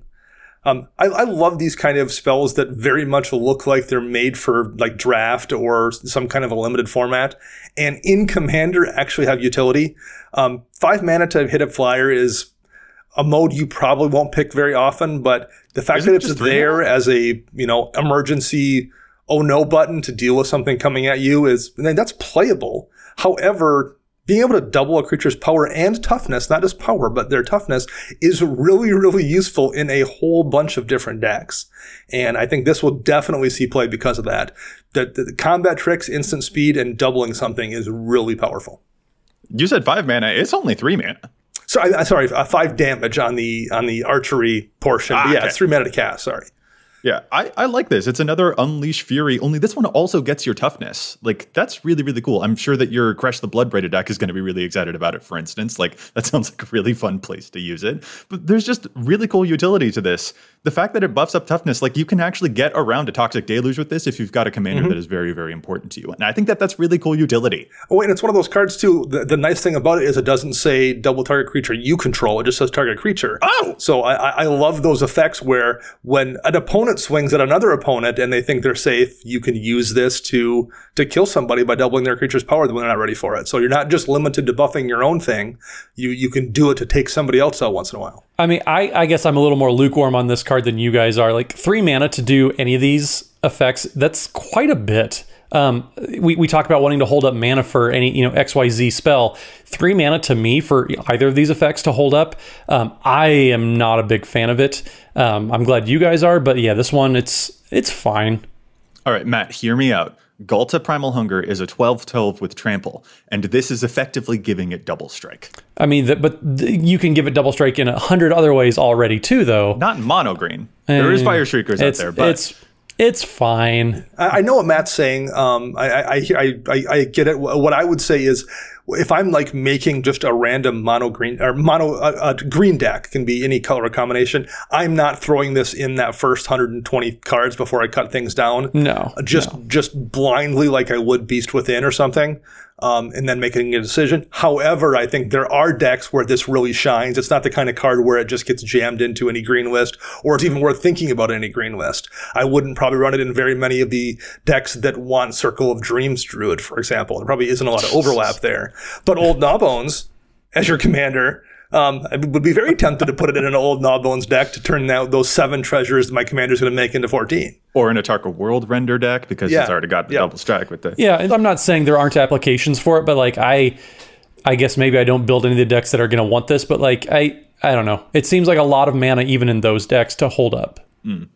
C: I love these kind of spells that very much look like they're made for like draft or some kind of a limited format, and in Commander actually have utility. 5 mana to hit a flyer is a mode you probably won't pick very often, but the fact that it's there as a emergency oh no button to deal with something coming at you that's playable. However, being able to double a creature's power and toughness, not just power, but their toughness, is really, really useful in a whole bunch of different decks. And I think this will definitely see play because of that. The combat tricks, instant speed, and doubling something is really powerful.
A: You said 5 mana. It's only 3 mana.
C: So, sorry, 5 damage on the archery portion. But yeah, okay. It's 3 mana to cast, sorry.
A: Yeah, I like this. It's another Unleash Fury, only this one also gets your toughness. Like, that's really, really cool. I'm sure that your Crash the Bloodbraided deck is going to be really excited about it, for instance. Like, that sounds like a really fun place to use it. But there's just really cool utility to this. The fact that it buffs up toughness, like, you can actually get around a Toxic Deluge with this if you've got a commander that is very, very important to you. And I think that that's really cool utility.
C: Oh, and it's one of those cards, too. The nice thing about it is it doesn't say double target creature you control. It just says target creature.
A: Oh!
C: So I love those effects where when an opponent swings at another opponent and they think they're safe, you can use this to kill somebody by doubling their creature's power when they're not ready for it. So you're not just limited to buffing your own thing. You can do it to take somebody else out once in a while.
B: I mean, I guess I'm a little more lukewarm on this card than you guys are. Like 3 mana to do any of these effects, that's quite a bit. We talk about wanting to hold up mana for any XYZ spell. 3 mana to me for either of these effects to hold up, I am not a big fan of it. I'm glad you guys are, but yeah, this one it's fine.
A: All right, Matt, hear me out. Ghalta Primal Hunger is a 12/12 with Trample, and this is effectively giving it double strike.
B: I mean, you can give it double strike in 100 other ways already too, though.
A: Not in mono green. There is Fire Shriekers out there, but
B: it's fine.
C: I know what Matt's saying. I get it. What I would say is, if I'm like making just a random mono green or green deck, can be any color combination, I'm not throwing this in that first 120 cards before I cut things down.
B: No,
C: just blindly like I would Beast Within or something. And then making a decision. However, I think there are decks where this really shines. It's not the kind of card where it just gets jammed into any green list, or it's even worth thinking about any green list. I wouldn't probably run it in very many of the decks that want Circle of Dreams Druid, for example. There probably isn't a lot of overlap there. But Old Gnawbones, as your commander, I would be very tempted to put it in an Old Gnawbones deck to turn out those 7 treasures that my commander's going to make into 14.
A: Or in a Tarka World Render deck, because it's already got the double strike with the...
B: Yeah, and I'm not saying there aren't applications for it, but like I guess maybe I don't build any of the decks that are going to want this, but like I don't know. It seems like a lot of mana even in those decks to hold up.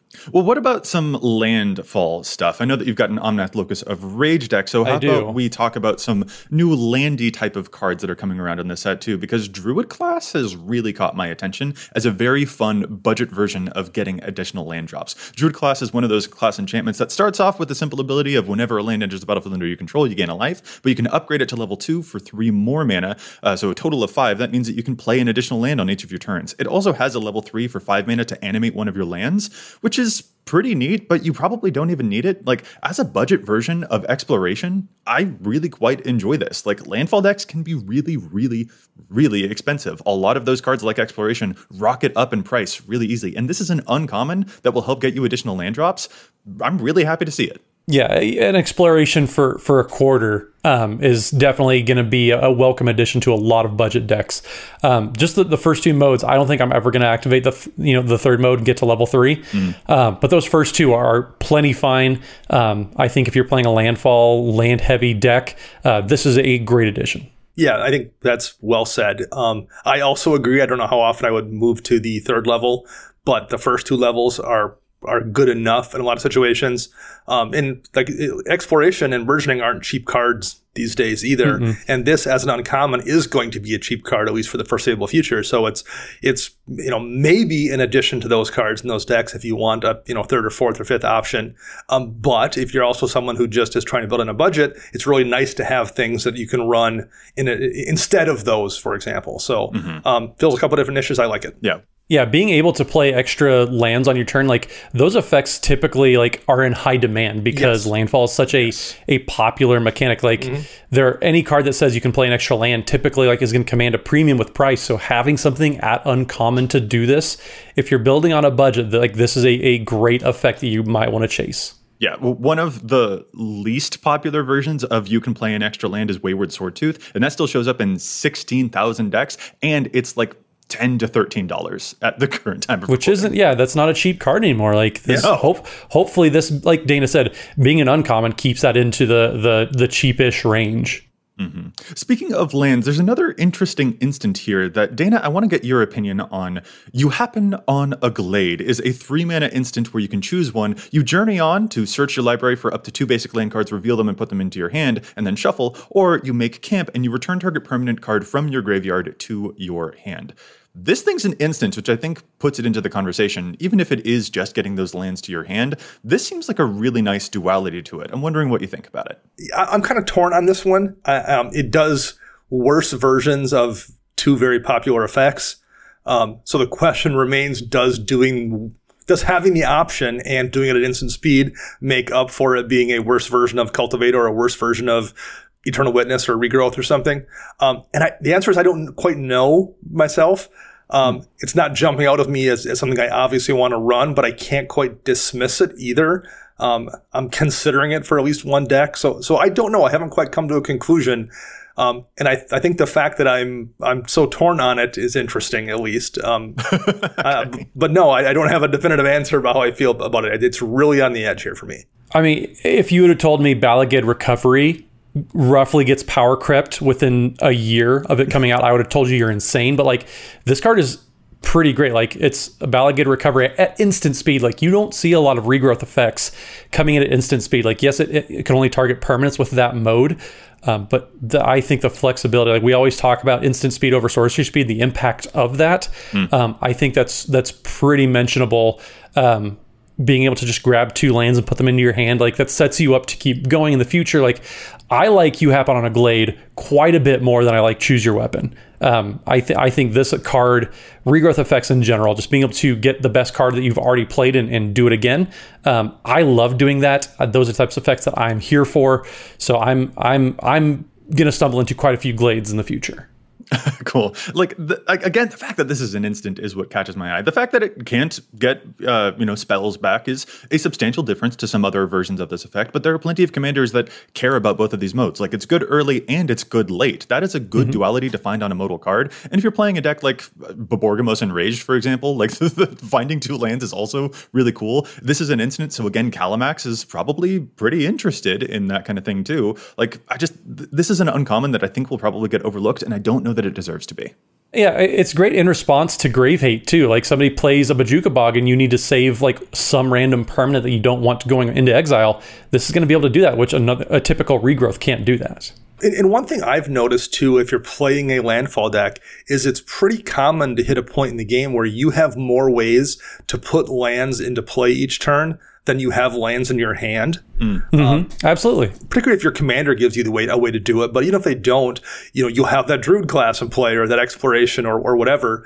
A: Well, what about some landfall stuff? I know that you've got an Omnath Locus of Rage deck, so how about we talk about some new landy type of cards that are coming around in this set too, because Druid class has really caught my attention as a very fun budget version of getting additional land drops. Druid class is one of those class enchantments that starts off with the simple ability of whenever a land enters the battlefield under your control, you gain a life, but you can upgrade it to level 2 for 3 more mana, so a total of 5. That means that you can play an additional land on each of your turns. It also has a level 3 for 5 mana to animate one of your lands, which is pretty neat, but you probably don't even need it. Like, as a budget version of Exploration, I really quite enjoy this. Like, landfall decks can be really, really, really expensive. A lot of those cards, like Exploration, rocket up in price really easily. And this is an uncommon that will help get you additional land drops. I'm really happy to see it.
B: Yeah, an Exploration for a quarter is definitely going to be a welcome addition to a lot of budget decks. Just the first 2 modes, I don't think I'm ever going to activate the third mode and get to level 3. But those first 2 are plenty fine. I think if you're playing a landfall, land heavy deck, this is a great addition.
C: Yeah, I think that's well said. I also agree. I don't know how often I would move to the 3rd level, but the first 2 levels are good enough in a lot of situations. And like Exploration and Burgeoning aren't cheap cards these days either. Mm-hmm. And this, as an uncommon, is going to be a cheap card, at least for the foreseeable future. So it's maybe an addition to those cards in those decks if you want a 3rd or 4th or 5th option. But if you're also someone who just is trying to build in a budget, it's really nice to have things that you can run instead of those, for example. So fills a couple different niches. I like it.
A: Yeah.
B: Yeah, being able to play extra lands on your turn, like those effects typically like are in high demand because landfall is such a popular mechanic. Like any card that says you can play an extra land typically like is going to command a premium with price. So having something at uncommon to do this, if you're building on a budget, like this is a great effect that you might want to chase.
A: Yeah, well, one of the least popular versions of you can play an extra land is Wayward Swordtooth, and that still shows up in 16,000 decks, and it's like $10 to $13 at the current time.
B: Which isn't, that's not a cheap card anymore. Like this, hopefully this, like Dana said, being an uncommon keeps that into the cheapish range.
A: Mm-hmm. Speaking of lands, there's another interesting instant here that, Dana, I want to get your opinion on. You Happen on a Glade is a 3-mana instant where you can choose one. You journey on to search your library for up to 2 basic land cards, reveal them and put them into your hand, and then shuffle, or you make camp and you return target permanent card from your graveyard to your hand. This thing's an instance, which I think puts it into the conversation. Even if it is just getting those lands to your hand, this seems like a really nice duality to it. I'm wondering what you think about it.
C: I'm kind of torn on this one. It does worse versions of 2 very popular effects. So the question remains, does having the option and doing it at instant speed make up for it being a worse version of Cultivator or a worse version of Eternal Witness or Regrowth or something? The answer is I don't quite know myself. It's not jumping out of me as something I obviously want to run, but I can't quite dismiss it either. I'm considering it for at least one deck. So I don't know. I haven't quite come to a conclusion. And I think the fact that I'm so torn on it is interesting, at least. But no, I don't have a definitive answer about how I feel about it. It's really on the edge here for me.
B: I mean, if you would have told me Balagid Recovery roughly gets power crept within a year of it coming out, I would have told you you're insane. But like, this card is pretty great. Like, it's a Balagid Recovery at instant speed. Like, you don't see a lot of regrowth effects coming in at instant speed. Like, yes, it can only target permanents with that mode. But I think the flexibility, like we always talk about instant speed over sorcery speed, the impact of that, I think that's pretty mentionable. Being able to just grab 2 lands and put them into your hand, like that sets you up to keep going in the future. Like, I like You Happen on a Glade quite a bit more than I like Choose Your Weapon. I think this card, regrowth effects in general, just being able to get the best card that you've already played and do it again. I love doing that. Those are the types of effects that I'm here for. So I'm gonna stumble into quite a few Glades in the future.
A: Cool. Like, again, the fact that this is an instant is what catches my eye. The fact that it can't get spells back is a substantial difference to some other versions of this effect, but there are plenty of commanders that care about both of these modes. Like, it's good early and it's good late. That is a good duality to find on a modal card. And if you're playing a deck like Borgamos Enraged, for example, like finding 2 lands is also really cool. This is an instant, so again, Calamax is probably pretty interested in that kind of thing too. Like, this is an uncommon that I think will probably get overlooked, and I don't know that it deserves to be.
B: Yeah, it's great in response to Grave Hate too. Like somebody plays a Bojuka Bog and you need to save like some random permanent that you don't want going into exile. This is going to be able to do that, which a typical regrowth can't do that.
C: And one thing I've noticed too, if you're playing a landfall deck, is it's pretty common to hit a point in the game where you have more ways to put lands into play each turn than you have lands in your hand.
B: Absolutely.
C: Particularly if your commander gives you a way to do it. But if they don't, you'll have that Druid class in play or that exploration or whatever.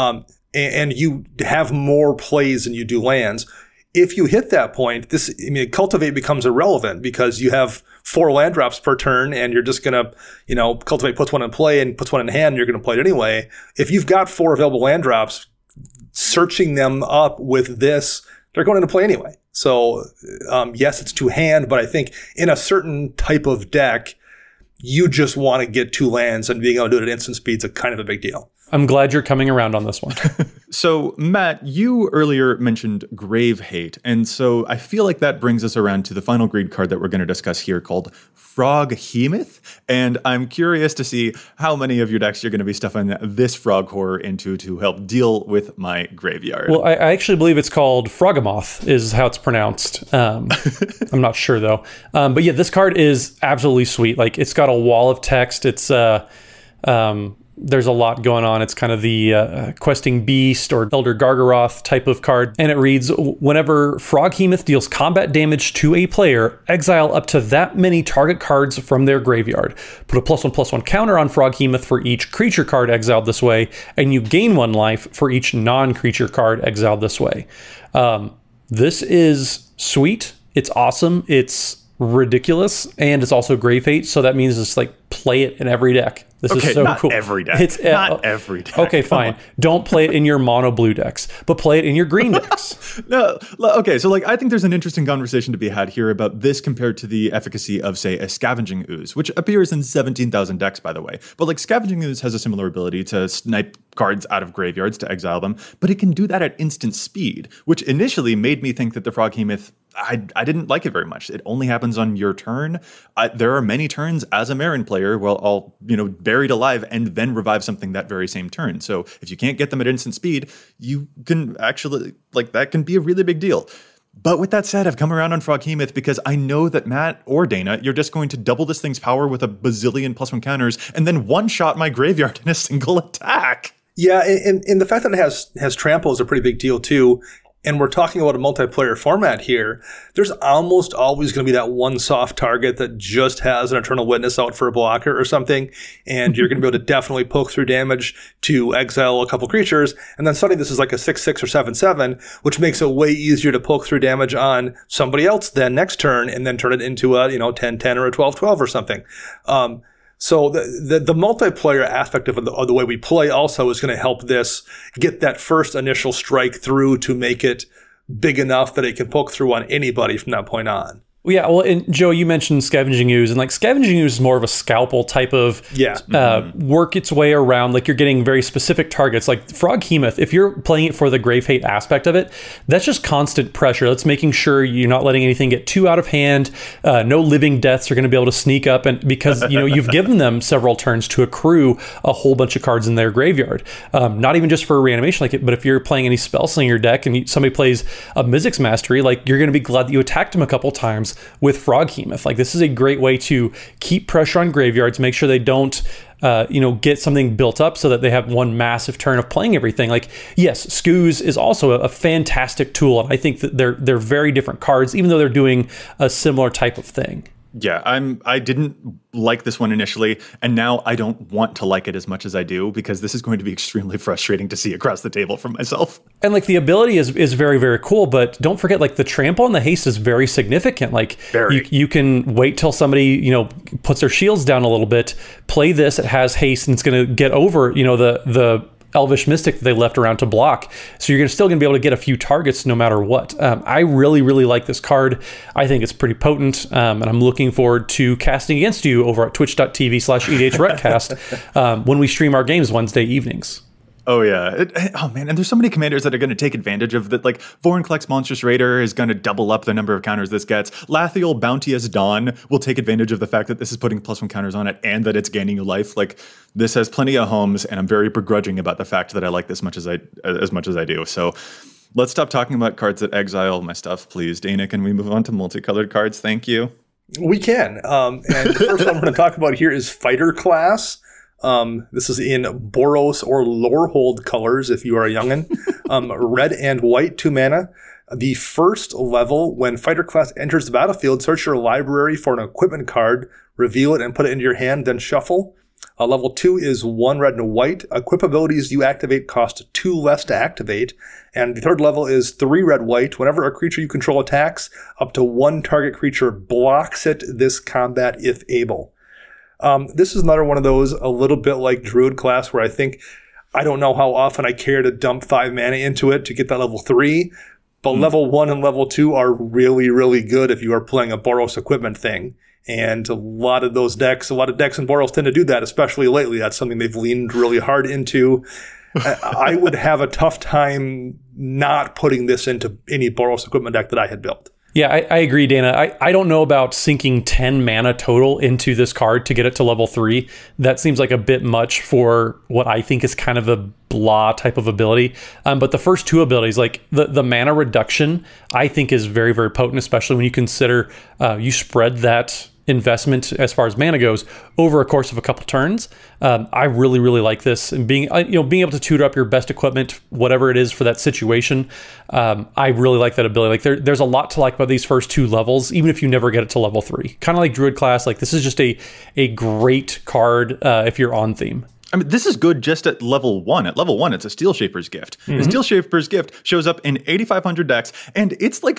C: And you have more plays than you do lands. If you hit that point, Cultivate becomes irrelevant because you have 4 land drops per turn and you're just going to, Cultivate puts one in play and puts one in hand and you're going to play it anyway. If you've got 4 available land drops, searching them up with this, they're going into play anyway. So, yes, it's to hand, but I think in a certain type of deck, you just want to get 2 lands, and being able to do it at instant speed is a kind of a big deal.
B: I'm glad you're coming around on this one.
A: So, Matt, you earlier mentioned Grave Hate, and so I feel like that brings us around to the final greed card that we're going to discuss here called Froghemoth, and I'm curious to see how many of your decks you're going to be stuffing this frog horror into to help deal with my graveyard.
B: Well, I actually believe it's called Froghemoth is how it's pronounced. I'm not sure, though. But yeah, this card is absolutely sweet. Like, it's got a wall of text. It's there's a lot going on. It's kind of the Questing Beast or Elder Gargaroth type of card. And it reads, whenever Froghemoth deals combat damage to a player, exile up to that many target cards from their graveyard. Put a +1/+1 counter on Froghemoth for each creature card exiled this way, and you gain 1 life for each non-creature card exiled this way. This is sweet. It's awesome. It's ridiculous. And it's also Grave Hate. So that means it's like play it in every deck. This is so
A: not
B: cool.
A: Every deck.
B: It's
A: not every deck.
B: Okay, fine. Don't play it in your mono blue decks, but play it in your green decks.
A: No, okay, so I think there's an interesting conversation to be had here about this compared to the efficacy of, say, a Scavenging Ooze, which appears in 17,000 decks, by the way. But Scavenging Ooze has a similar ability to snipe cards out of graveyards to exile them, but it can do that at instant speed, which initially made me think that the Froghemoth, I didn't like it very much. It only happens on your turn. There are many turns as a Marin player where I'll, buried alive and then revive something that very same turn. So if you can't get them at instant speed, you can actually, that can be a really big deal. But with that said, I've come around on Froghemoth because I know that Matt or Dana, you're just going to double this thing's power with a bazillion +1 counters and then one-shot my graveyard in a single attack.
C: Yeah, and the fact that it has trample is a pretty big deal too. And we're talking about a multiplayer format here. There's almost always going to be that one soft target that just has an Eternal Witness out for a blocker or something. And you're going to be able to definitely poke through damage to exile a couple creatures. And then suddenly this is like a 6/6 or 7/7, which makes it way easier to poke through damage on somebody else then next turn and then turn it into a 10/10 or a 12/12 or something. So the multiplayer aspect of the way we play also is going to help this get that first initial strike through to make it big enough that it can poke through on anybody from that point on.
B: Yeah, well, and Joe, you mentioned Scavenging Ooze, and Scavenging Ooze is more of a scalpel type of work its way around. You're getting very specific targets. Like Froghemoth, if you're playing it for the Grave Hate aspect of it, that's just constant pressure. That's making sure you're not letting anything get too out of hand. No living deaths are going to be able to sneak up, and because you've given them several turns to accrue a whole bunch of cards in their graveyard. Not even just for a reanimation, but if you're playing any Spellslinger deck and somebody plays a Mizzix Mastery, you're going to be glad that you attacked them a couple times with Froghemoth. This is a great way to keep pressure on graveyards, make sure they don't get something built up so that they have one massive turn of playing everything. Yes, Scooze is also a fantastic tool, and I think that they're very different cards, even though they're doing a similar type of thing.
A: Yeah, I didn't like this one initially, and now I don't want to like it as much as I do because this is going to be extremely frustrating to see across the table from myself.
B: And the ability is very, very cool, but don't forget the trample and the haste is very significant. You can wait till somebody puts their shields down a little bit, play this, it has haste, and it's going to get over the Elvish Mystic that they left around to block. So you're still going to be able to get a few targets no matter what. I really, really like this card. I think it's pretty potent, and I'm looking forward to casting against you over at twitch.tv/EDHRECast when we stream our games Wednesday evenings.
A: Oh yeah. Oh man, and there's so many commanders that are going to take advantage of that. Like Vorinclex Monstrous Raider is going to double up the number of counters this gets. Lathiel Bounteous Dawn will take advantage of the fact that this is putting +1 counters on it and that it's gaining you life. Like this has plenty of homes, and I'm very begrudging about the fact that I like this much as I do. So let's stop talking about cards that exile my stuff, please. Dana, can we move on to multicolored cards? Thank you.
C: We can. And the first one we're going to talk about here is Fighter Class. This is in Boros or Lorehold colors if you are a youngin. Red and white, 2 mana. The first level, when Fighter Class enters the battlefield, search your library for an equipment card, reveal it and put it into your hand, then shuffle. Level 2 is 1 red and white. Equip abilities you activate cost 2 less to activate. And the third level is 3 red white. Whenever a creature you control attacks, up to 1 target creature blocks it this combat if able. This is another one of those, a little bit like Druid Class, where I don't know how often I care to dump 5 mana into it to get that level 3, but level 1 and level 2 are really, really good if you are playing a Boros equipment thing. And a lot of decks in Boros tend to do that, especially lately. That's something they've leaned really hard into. I would have a tough time not putting this into any Boros equipment deck that I had built.
B: Yeah, I agree, Dana. I don't know about sinking 10 mana total into this card to get it to level 3. That seems like a bit much for what I think is kind of a blah type of ability. But the first 2 abilities, like the mana reduction, I think is very, very potent, especially when you consider you spread that investment as far as mana goes over a course of a couple turns. I really, really like this, and being able to tutor up your best equipment, whatever it is for that situation. I really like that ability. Like there's a lot to like about these first 2 levels, even if you never get it to level 3. Kind of like Druid Class. Like this is just a great card if you're on theme.
A: I mean, this is good just at level 1. At level 1, it's a Steel Shaper's Gift. Mm-hmm. The Steel Shaper's Gift shows up in 8,500 decks, and it's like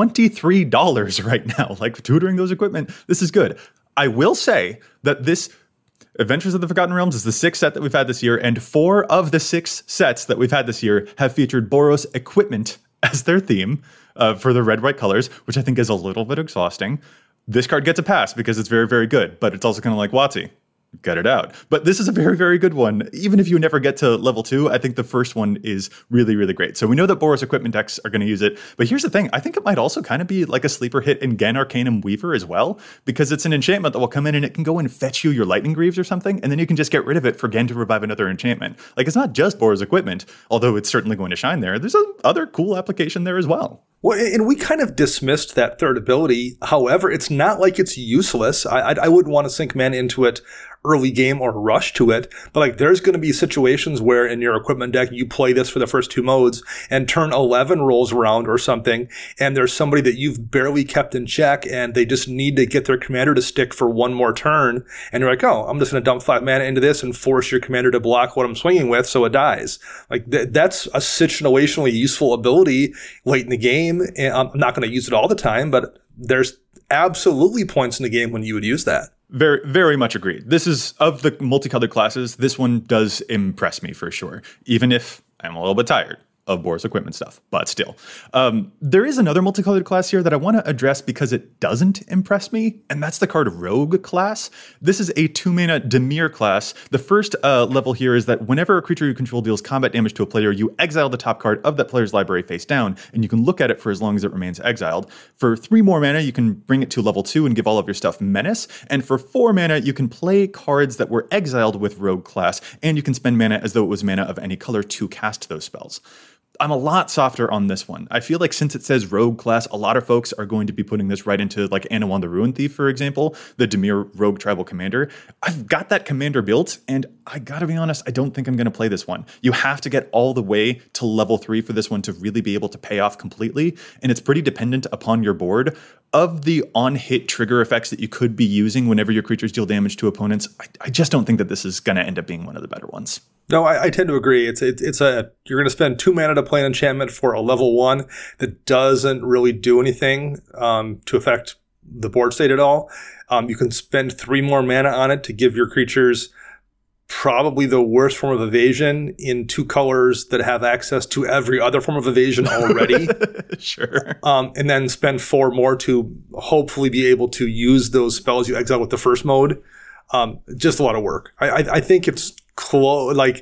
A: $23 right now. Like, tutoring those equipment, this is good. I will say that this Adventures of the Forgotten Realms is the 6th set that we've had this year, and 4 of the 6 sets that we've had this year have featured Boros equipment as their theme for the red-white colors, which I think is a little bit exhausting. This card gets a pass because it's very, very good, but it's also kind of like WotC. Get it out. But this is a very, very good one. Even if you never get to level 2, I think the first one is really, really great. So we know that Boros equipment decks are going to use it. But here's the thing. I think it might also kind of be like a sleeper hit in Gen Arcanum Weaver as well, because it's an enchantment that will come in and it can go and fetch you your Lightning Greaves or something, and then you can just get rid of it for Gen to revive another enchantment. Like, it's not just Boros equipment, although it's certainly going to shine there. There's other cool application there as well.
C: Well, and we kind of dismissed that third ability. However, it's not like it's useless. I wouldn't want to sink mana into it early game or rush to it, but like there's going to be situations where in your equipment deck you play this for the first 2 modes and turn 11 rolls around or something, and there's somebody that you've barely kept in check and they just need to get their commander to stick for 1 more turn, and you're like, oh, I'm just going to dump 5 mana into this and force your commander to block what I'm swinging with so it dies. Like that's a situationally useful ability late in the game, and I'm not going to use it all the time, but there's absolutely points in the game when you would use that.
A: Very, very much agreed. This is, of the multicolored classes, this one does impress me for sure, even if I'm a little bit tired of Boros equipment stuff, but still. There is another multicolored class here that I want to address because it doesn't impress me, and that's the card Rogue Class. This is a 2-mana Dimir class. The first level here is that whenever a creature you control deals combat damage to a player, you exile the top card of that player's library face down, and you can look at it for as long as it remains exiled. For 3 more mana, you can bring it to level 2 and give all of your stuff Menace, and for 4 mana, you can play cards that were exiled with Rogue Class, and you can spend mana as though it was mana of any color to cast those spells. I'm a lot softer on this one. I feel like since it says Rogue Class, a lot of folks are going to be putting this right into like Anawan the Ruin Thief, for example, the Dimir Rogue Tribal Commander. I've got that commander built, and I gotta be honest, I don't think I'm gonna play this one. You have to get all the way to level 3 for this one to really be able to pay off completely, and it's pretty dependent upon your board. Of the on-hit trigger effects that you could be using whenever your creatures deal damage to opponents, I just don't think that this is gonna end up being one of the better ones.
C: No, I tend to agree. It's you're going to spend 2 mana to play an enchantment for a level 1 that doesn't really do anything to affect the board state at all. You can spend 3 more mana on it to give your creatures probably the worst form of evasion in 2 colors that have access to every other form of evasion already.
A: Sure.
C: And then spend 4 more to hopefully be able to use those spells you exile with the first mode. Just a lot of work. I think it's like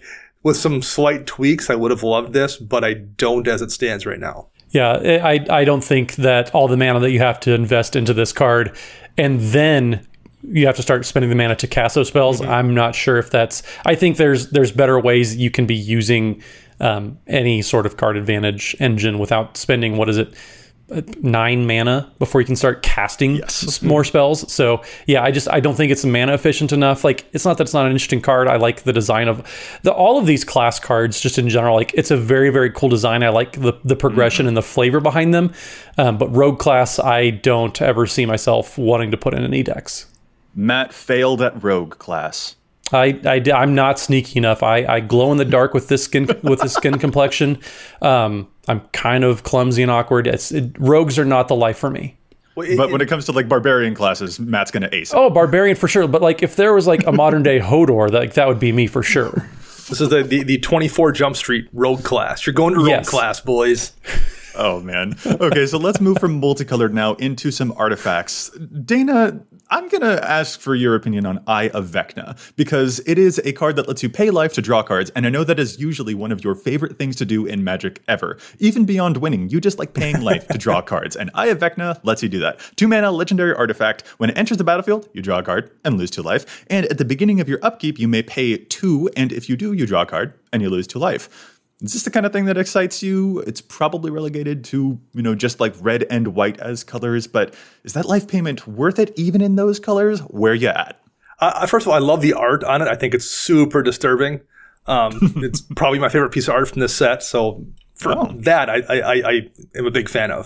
C: with some slight tweaks, I would have loved this, but I don't as it stands right now.
B: Yeah, I don't think that all the mana that you have to invest into this card, and then you have to start spending the mana to cast those spells. I'm not sure if that's... I think there's better ways you can be using any sort of card advantage engine without spending, 9 mana before you can start casting more spells. So yeah, I don't think it's mana efficient enough. Like, it's not that it's not an interesting card. I like the design of all of these class cards just in general. Like, it's a very, very cool design. I like the progression and the flavor behind them. But rogue class, I don't ever see myself wanting to put in any decks.
A: Matt failed at rogue class.
B: I'm not sneaky enough. I glow in the dark with this skin complexion. I'm kind of clumsy and awkward. Rogues are not the life for me.
A: But when it comes to like barbarian classes, Matt's gonna ace it.
B: Oh, barbarian for sure. But like, if there was like a modern day Hodor, that would be me for sure.
C: This is the 24 Jump Street rogue class. You're going to rogue class, boys.
A: Oh, man. Okay, so let's move from multicolored now into some artifacts. Dana, I'm going to ask for your opinion on Eye of Vecna, because it is a card that lets you pay life to draw cards, and I know that is usually one of your favorite things to do in Magic ever. Even beyond winning, you just like paying life to draw cards, and Eye of Vecna lets you do that. 2 mana legendary artifact. When it enters the battlefield, you draw a card and lose 2 life, and at the beginning of your upkeep, you may pay 2, and if you do, you draw a card and you lose 2 life. Is this the kind of thing that excites you? It's probably relegated to, just like red and white as colors, but is that life payment worth it even in those colors? Where you at?
C: First of all, I love the art on it. I think it's super disturbing. It's probably my favorite piece of art from this set. So for that, I am a big fan of.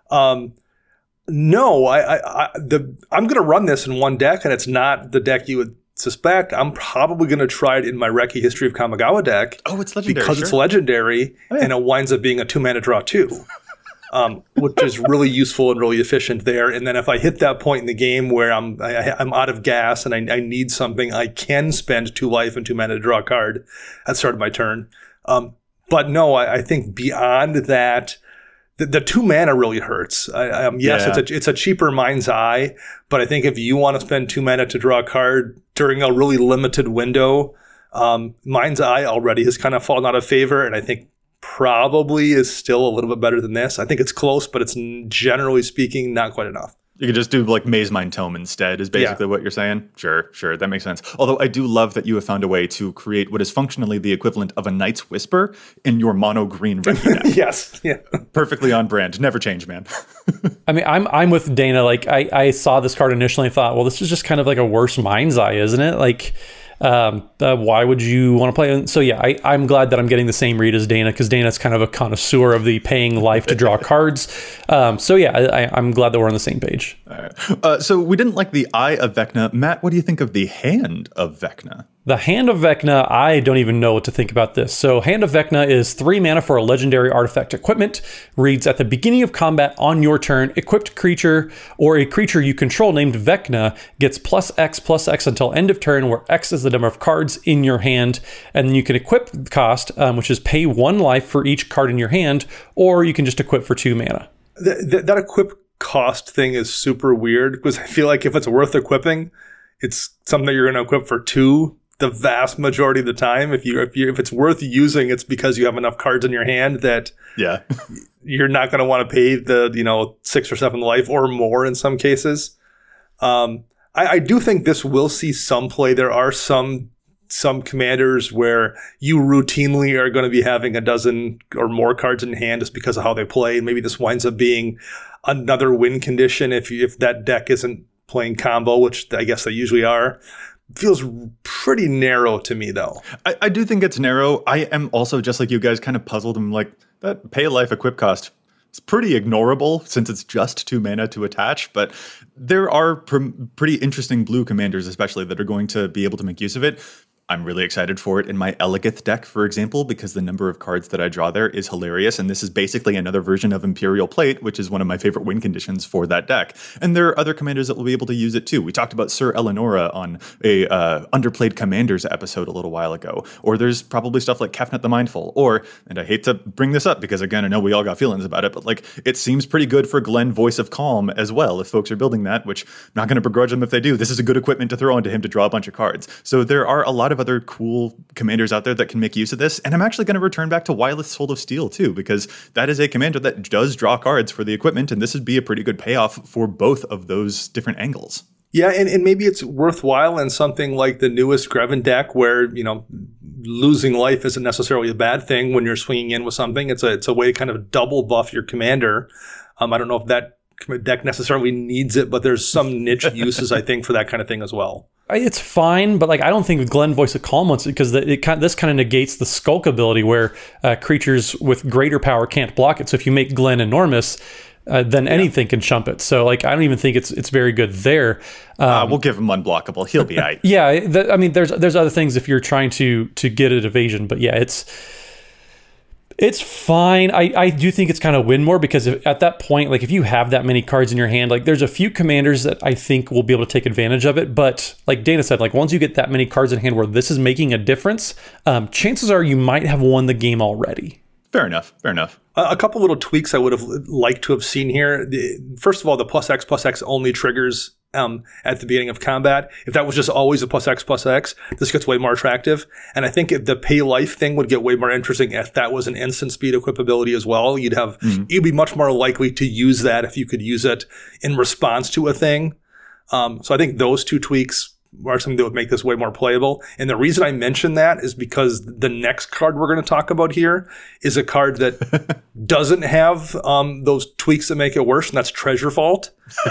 C: No, I'm going to run this in one deck, and it's not the deck you would suspect. I'm probably going to try it in my Reki History of Kamigawa deck.
A: Oh, it's legendary.
C: Because it's legendary, and it winds up being a 2-mana draw 2, which is really useful and really efficient there. And then if I hit that point in the game where I'm out of gas and I need something, I can spend 2 life and 2 mana to draw a card at the start of my turn. But no, I think beyond that, the 2 mana really hurts. It's a cheaper Mind's Eye, but I think if you want to spend 2 mana to draw a card during a really limited window, Mind's Eye already has kind of fallen out of favor, and I think probably is still a little bit better than this. I think it's close, but it's generally speaking not quite enough.
A: You could just do like Maze Mind Tome instead is basically what you're saying? Sure. That makes sense. Although I do love that you have found a way to create what is functionally the equivalent of a Knight's Whisper in your mono green Reki deck.
C: Yes. Yeah.
A: Perfectly on brand. Never change, man.
B: I mean, I'm with Dana. Like, I saw this card initially and thought, well, this is just kind of like a worse Mind's Eye, isn't it? Like, why would you want to play? So yeah, I'm glad that I'm getting the same read as Dana, because Dana's kind of a connoisseur of the paying life to draw cards. So yeah, I'm glad that we're on the same page.
A: All right. So we didn't like the Eye of Vecna. Matt, what do you think of the Hand of Vecna?
B: The Hand of Vecna, I don't even know what to think about this. So Hand of Vecna is 3 mana for a legendary artifact equipment. Reads, at the beginning of combat on your turn, equipped creature or a creature you control named Vecna gets +X until end of turn, where X is the number of cards in your hand. And then you can equip the cost, which is pay 1 life for each card in your hand, or you can just equip for 2 mana.
C: That equip cost thing is super weird, because I feel like if it's worth equipping, it's something that you're going to equip for 2 the vast majority of the time. If it's worth using, it's because you have enough cards in your hand that you're not going to want to pay the 6 or 7 life or more in some cases. I do think this will see some play. There are some commanders where you routinely are going to be having a dozen or more cards in hand just because of how they play. And maybe this winds up being another win condition if that deck isn't playing combo, which I guess they usually are. Feels pretty narrow to me, though.
A: I do think it's narrow. I am also, just like you guys, kind of puzzled. I'm like, that pay life equip cost, it's pretty ignorable since it's just 2 mana to attach. But there are pretty interesting blue commanders, especially, that are going to be able to make use of it. I'm really excited for it in my Elegith deck, for example, because the number of cards that I draw there is hilarious. And this is basically another version of Imperial Plate, which is one of my favorite win conditions for that deck. And there are other commanders that will be able to use it too. We talked about Sir Eleonora on a Underplayed Commanders episode a little while ago. Or there's probably stuff like Kefnet the Mindful. Or, and I hate to bring this up because, again, I know we all got feelings about it, but like, it seems pretty good for Glenn Voice of Calm as well, if folks are building that, which I'm not going to begrudge them if they do. This is a good equipment to throw into him to draw a bunch of cards. So there are a lot of of other cool commanders out there that can make use of this. And I'm actually going to return back to Wylith Soul of Steel too, because that is a commander that does draw cards for the equipment, and this would be a pretty good payoff for both of those different angles.
C: Yeah, and maybe it's worthwhile in something like the newest Greven deck where, losing life isn't necessarily a bad thing when you're swinging in with something. It's a way to kind of double buff your commander. I don't know if that deck necessarily needs it, but there's some niche uses, I think, for that kind of thing as well.
B: It's fine, but I don't think Glenn Voice of Calm wants it, because this kind of negates the Skulk ability where creatures with greater power can't block it. So if you make Glenn enormous, then anything can chump it. So I don't even think it's very good there.
A: We'll give him unblockable. He'll be aight.
B: Yeah, there's other things if you're trying to get at evasion, but yeah, it's fine. I do think it's kind of win more, because at that point, if you have that many cards in your hand, there's a few commanders that I think will be able to take advantage of it. But like Dana said, once you get that many cards in hand where this is making a difference, chances are you might have won the game already.
A: Fair enough.
C: A couple little tweaks I would have liked to have seen here. First of all, the +X only triggers at the beginning of combat. If that was just always a +X, this gets way more attractive. And I think if the pay life thing would get way more interesting if that was an instant speed equipability as well. You'd be much more likely to use that if you could use it in response to a thing. So I think those two tweaks are something that would make this way more playable. And the reason I mention that is because the next card we're going to talk about here is a card that doesn't have those tweaks that make it worse, and that's Treasure Vault.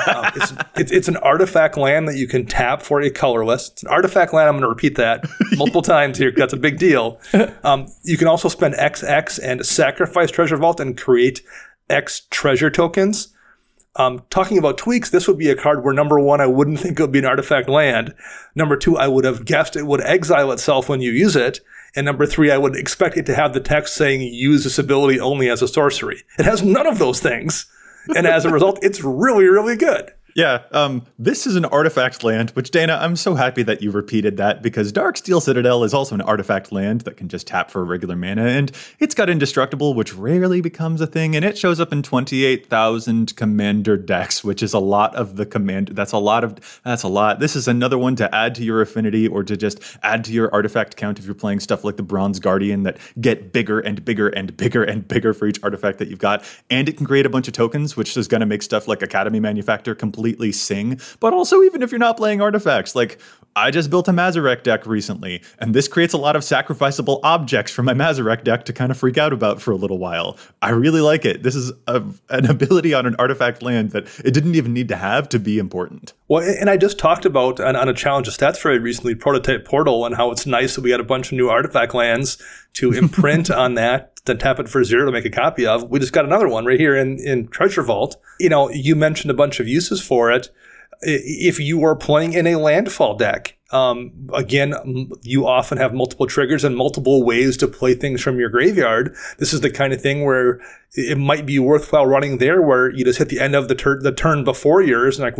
C: It's an artifact land that you can tap for a colorless. It's an artifact land. I'm going to repeat that multiple times here. That's a big deal. You can also spend XX and sacrifice Treasure Vault and create X treasure tokens. Talking about tweaks, this would be a card where, number one, I wouldn't think it would be an artifact land. Number two, I would have guessed it would exile itself when you use it. And number three, I would expect it to have the text saying use this ability only as a sorcery. It has none of those things. And as a result, it's really, really good.
A: Yeah, this is an artifact land, which, Dana, I'm so happy that you repeated that, because Darksteel Citadel is also an artifact land that can just tap for regular mana, and it's got Indestructible, which rarely becomes a thing, and it shows up in 28,000 commander decks, which is a lot of the command. That's a lot. This is another one to add to your affinity or to just add to your artifact count if you're playing stuff like the Bronze Guardian that get bigger and bigger and bigger and bigger for each artifact that you've got, and it can create a bunch of tokens, which is going to make stuff like Academy Manufactor completely sing. But also, even if you're not playing artifacts, I just built a Mazarek deck recently, and this creates a lot of sacrificable objects from my Mazarek deck to kind of freak out about for a little while. I really like it. This is an ability on an artifact land that it didn't even need to have to be important.
C: Well, and I just talked about on a Challenge of Stats very recently, Prototype Portal, and how it's nice that we had a bunch of new artifact lands to imprint on that, then tap it for 0 to make a copy of. We just got another one right here in Treasure Vault. You mentioned a bunch of uses for it. If you are playing in a landfall deck, again, you often have multiple triggers and multiple ways to play things from your graveyard. This is the kind of thing where it might be worthwhile running there, where you just hit the end of the turn before yours and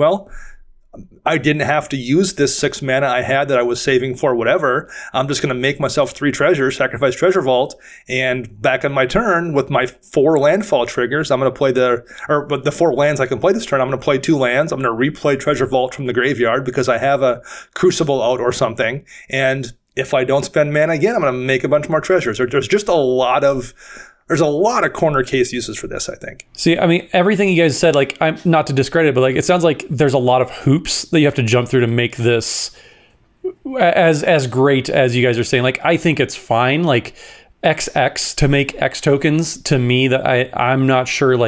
C: I didn't have to use this 6 mana I had that I was saving for whatever. I'm just going to make myself 3 treasures, sacrifice Treasure Vault, and back on my turn with my 4 landfall triggers, I'm going to play the 4 lands I can play this turn. I'm going to play 2 lands. I'm going to replay Treasure Vault from the graveyard because I have a Crucible out or something. And if I don't spend mana again, I'm going to make a bunch more treasures. There's just a lot of corner case uses for this, I think.
B: See, everything you guys said, I'm not to discredit, but it sounds like there's a lot of hoops that you have to jump through to make this as great as you guys are saying. I think it's fine. XX to make X tokens, to me, that I'm not sure,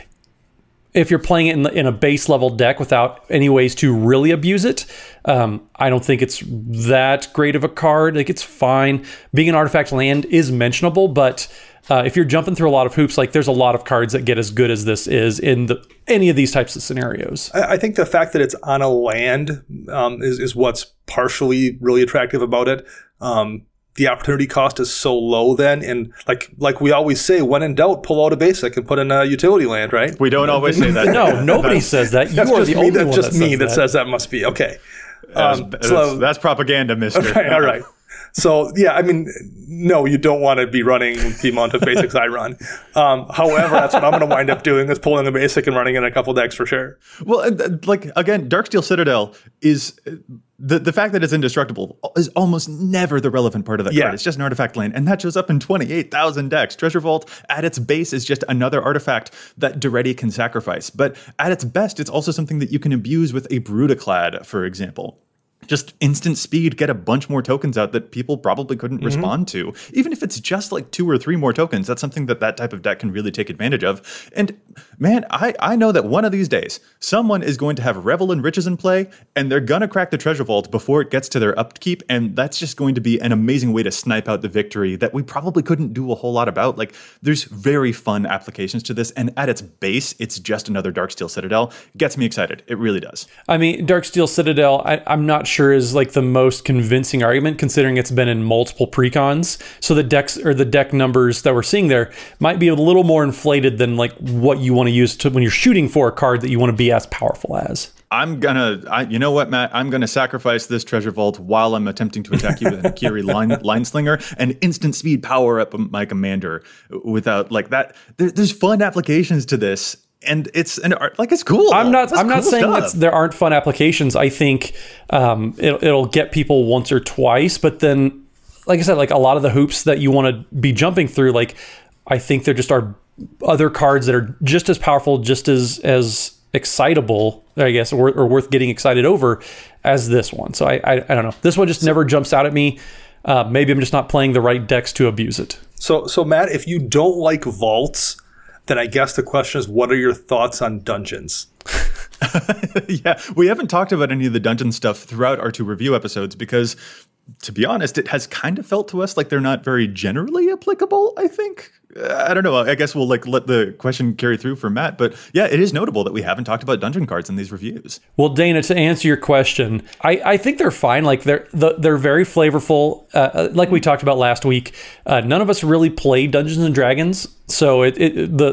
B: if you're playing it in a base level deck without any ways to really abuse it, I don't think it's that great of a card. It's fine. Being an artifact land is mentionable, but if you're jumping through a lot of hoops, there's a lot of cards that get as good as this is in any of these types of scenarios.
C: I think the fact that it's on a land is what's partially really attractive about it. The opportunity cost is so low then, and like we always say, when in doubt, pull out a basic and put in a utility land, right?
A: We don't always say that.
B: No, nobody says that. You are the only one
C: that's just me that says that must be. Okay.
A: That's propaganda, mister.
C: Okay, all right. So, yeah, no, you don't want to be running the amount of basics I run. However, that's what I'm going to wind up doing, is pulling a basic and running in a couple decks for sure.
A: Well, again, Darksteel Citadel is the fact that it's indestructible is almost never the relevant part of that card. It's just an artifact lane, and that shows up in 28,000 decks. Treasure Vault, at its base, is just another artifact that Daretti can sacrifice. But at its best, it's also something that you can abuse with a Brutaclad, for example. Just instant speed, get a bunch more tokens out that people probably couldn't respond to. Even if it's just like 2 or 3 more tokens, that's something that type of deck can really take advantage of. And man, I know that one of these days, someone is going to have Revel and Riches in play, and they're going to crack the Treasure Vault before it gets to their upkeep, and that's just going to be an amazing way to snipe out the victory that we probably couldn't do a whole lot about. Like, there's very fun applications to this, and at its base, it's just another Darksteel Citadel. Gets me excited. It really does.
B: I mean, Darksteel Citadel, I'm not sure is like the most convincing argument, considering it's been in multiple precons. So the decks or the deck numbers that we're seeing there might be a little more inflated than like what you want to use when you're shooting for a card that you want to be as powerful as.
A: You know what, Matt? I'm gonna sacrifice this Treasure Vault while I'm attempting to attack you with an Akiri line slinger and instant speed power up my commander without like that. There's fun applications to this. And it's it's cool.
B: I'm not saying that there aren't fun applications. I think it'll get people once or twice, but then, like I said, like a lot of the hoops that you want to be jumping through, like I think there just are other cards that are just as powerful, just as excitable, I guess, or worth getting excited over as this one. So I don't know. This one just never jumps out at me. Maybe I'm just not playing the right decks to abuse it.
C: So Matt, if you don't like vaults, then I guess the question is, what are your thoughts on dungeons?
A: Yeah, we haven't talked about any of the dungeon stuff throughout our 2 review episodes because, to be honest, it has kind of felt to us like they're not very generally applicable, I think. I don't know. I guess we'll let the question carry through for Matt. But yeah, it is notable that we haven't talked about dungeon cards in these reviews.
B: Well, Dana, to answer your question, I think they're fine. Like they're very flavorful. Like we talked about last week, none of us really played Dungeons and Dragons, so I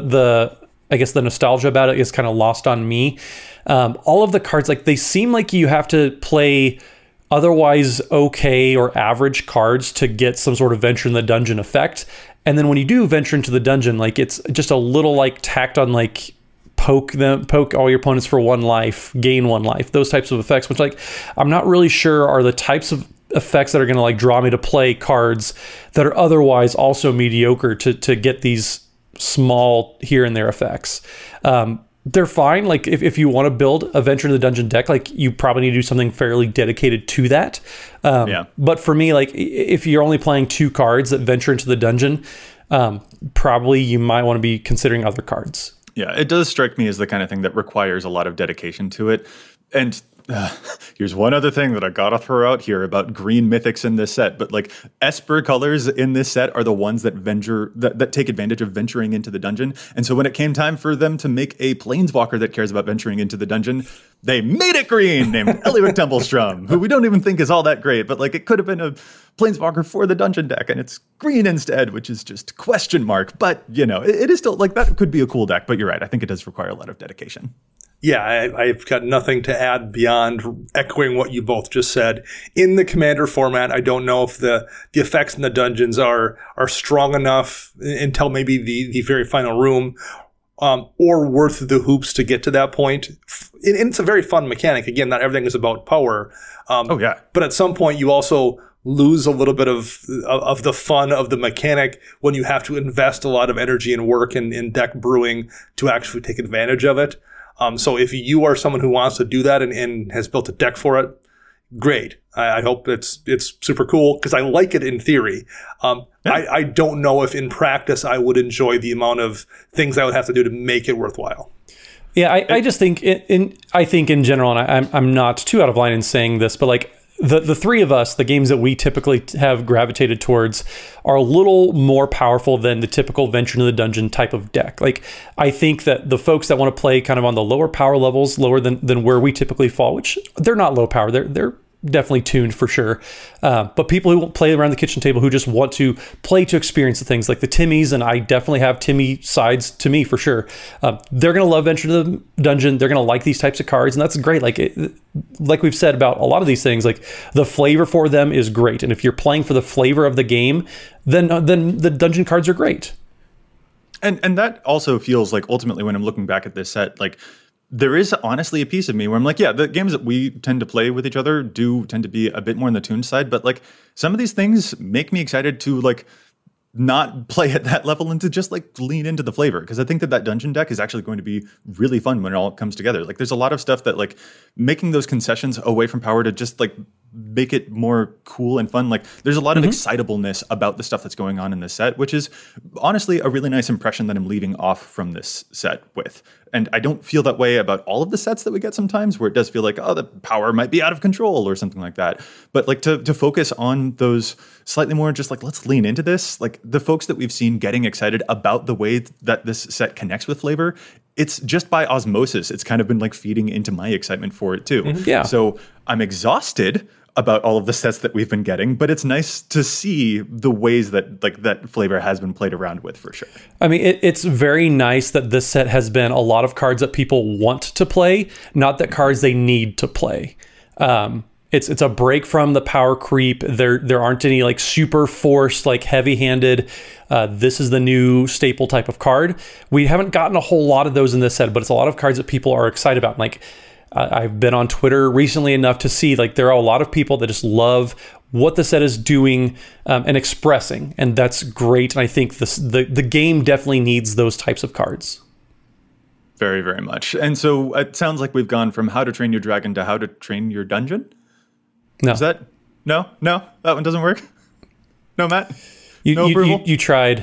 B: guess the nostalgia about it is kind of lost on me. All of the cards, like they seem like you have to play otherwise okay or average cards to get some sort of venture in the dungeon effect. And then when you do venture into the dungeon, like it's just a little like tacked on, like poke all your opponents for 1 life, gain 1 life, those types of effects, which like I'm not really sure are the types of effects that are going to like draw me to play cards that are otherwise also mediocre to get these small here and there effects. They're fine. Like if you want to build a venture in the dungeon deck, like you probably need to do something fairly dedicated to that. But for me, like if you're only playing 2 cards that venture into the dungeon, probably you might want to be considering other cards.
A: Yeah, it does strike me as the kind of thing that requires a lot of dedication to it. And here's one other thing that I gotta throw out here about green mythics in this set, but like Esper colors in this set are the ones that that take advantage of venturing into the dungeon. And so when it came time for them to make a planeswalker that cares about venturing into the dungeon, they made it green, named Eliwick Templestrom, who we don't even think is all that great, but like it could have been a planeswalker for the dungeon deck, and it's green instead, which is just question mark. But you know, it is still like that could be a cool deck. But you're right, I think it does require a lot of dedication.
C: Yeah, I've got nothing to add beyond echoing what you both just said. In the Commander format, I don't know if the effects in the dungeons are strong enough until maybe the very final room, or worth the hoops to get to that point. And it's a very fun mechanic. Again, not everything is about power. But at some point, you also lose a little bit of the fun of the mechanic when you have to invest a lot of energy and work in deck brewing to actually take advantage of it. So if you are someone who wants to do that and has built a deck for it, great. I hope it's super cool because I like it in theory. I don't know if in practice I would enjoy the amount of things I would have to do to make it worthwhile.
B: Yeah, I just think I think in general, and I'm not too out of line in saying this, but like the 3 of us, the games that we typically have gravitated towards are a little more powerful than the typical venture into the dungeon type of deck. Like I think that the folks that want to play kind of on the lower power levels, lower than where we typically fall, which they're not low power, they're definitely tuned for sure. But people who play around the kitchen table who just want to play to experience the things like the Timmies, and I definitely have Timmy sides to me for sure. They're going to love Venture to the Dungeon. They're going to like these types of cards, and that's great. Like we've said about a lot of these things, like the flavor for them is great. And if you're playing for the flavor of the game, then the dungeon cards are great.
A: And that also feels like ultimately when I'm looking back at this set, like there is honestly a piece of me where I'm like, yeah, the games that we tend to play with each other do tend to be a bit more on the tuned side, but like some of these things make me excited to like not play at that level and to just like lean into the flavor, because I think that dungeon deck is actually going to be really fun when it all comes together. Like there's a lot of stuff that like making those concessions away from power to just like make it more cool and fun. Like there's a lot of excitableness about the stuff that's going on in this set, which is honestly a really nice impression that I'm leaving off from this set with. And I don't feel that way about all of the sets that we get sometimes, where it does feel like, oh, the power might be out of control or something like that. But like to focus on those slightly more just like, let's lean into this. Like the folks that we've seen getting excited about the way that this set connects with flavor, it's just by osmosis. It's kind of been like feeding into my excitement for it too.
B: Yeah.
A: So I'm exhausted about all of the sets that we've been getting, but it's nice to see the ways that like that flavor has been played around with for sure.
B: I mean, it's very nice that this set has been a lot of cards that people want to play, not that cards they need to play. It's a break from the power creep. There aren't any like super forced, like heavy-handed, this is the new staple type of card. We haven't gotten a whole lot of those in this set, but it's a lot of cards that people are excited about. Like I've been on Twitter recently enough to see like there are a lot of people that just love what the set is doing and expressing, and that's great. And I think the game definitely needs those types of cards.
A: Very, very much. And so it sounds like we've gone from How to Train Your Dragon to How to Train Your Dungeon.
B: No.
A: Is that no? That one doesn't work. No, Matt.
B: You tried.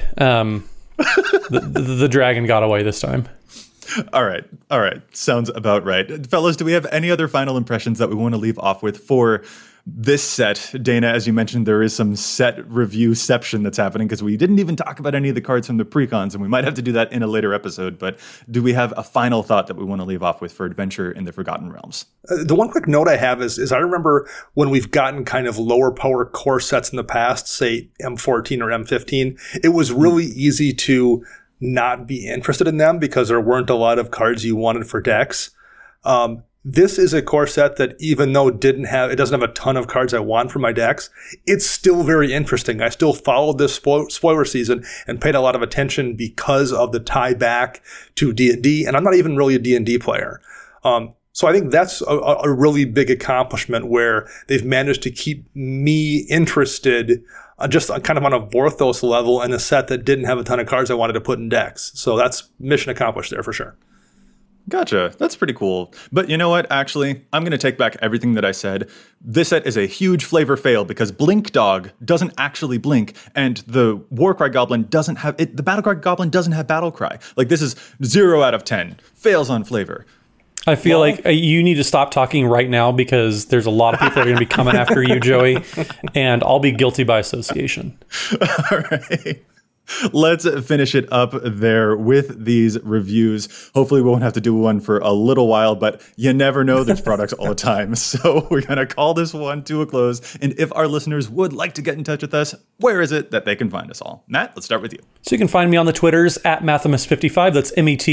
B: The dragon got away this time.
A: All right. Sounds about right. Fellas, do we have any other final impressions that we want to leave off with for this set? Dana, as you mentioned, there is some set review-ception that's happening because we didn't even talk about any of the cards from the precons, and we might have to do that in a later episode. But do we have a final thought that we want to leave off with for Adventure in the Forgotten Realms?
C: The one quick note I have is I remember when we've gotten kind of lower power core sets in the past, say M14 or M15, it was really easy to not be interested in them because there weren't a lot of cards you wanted for decks. This is a core set that even though it doesn't have a ton of cards I want for my decks, it's still very interesting. I still followed this spoiler season and paid a lot of attention because of the tie back to D&D, and I'm not even really a D&D player. So I think that's a really big accomplishment where they've managed to keep me interested just kind of on a Vorthos level in a set that didn't have a ton of cards I wanted to put in decks. So that's mission accomplished there for sure.
A: Gotcha. That's pretty cool. But you know what? Actually, I'm going to take back everything that I said. This set is a huge flavor fail because Blink Dog doesn't actually blink, and the Warcry Goblin doesn't have it. The Battlecry Goblin doesn't have Battlecry. Like, this is 0 out of 10. Fails on flavor.
B: I feel like you need to stop talking right now because there's a lot of people that are going to be coming after you, Joey, and I'll be guilty by association.
A: All right. Let's finish it up there with these reviews. Hopefully we won't have to do one for a little while, but you never know. There's products all the time. So we're going to call this one to a close. And if our listeners would like to get in touch with us, where is it that they can find us all? Matt, let's start with you. So
B: you can find me on the Twitters at Mathimus55. That's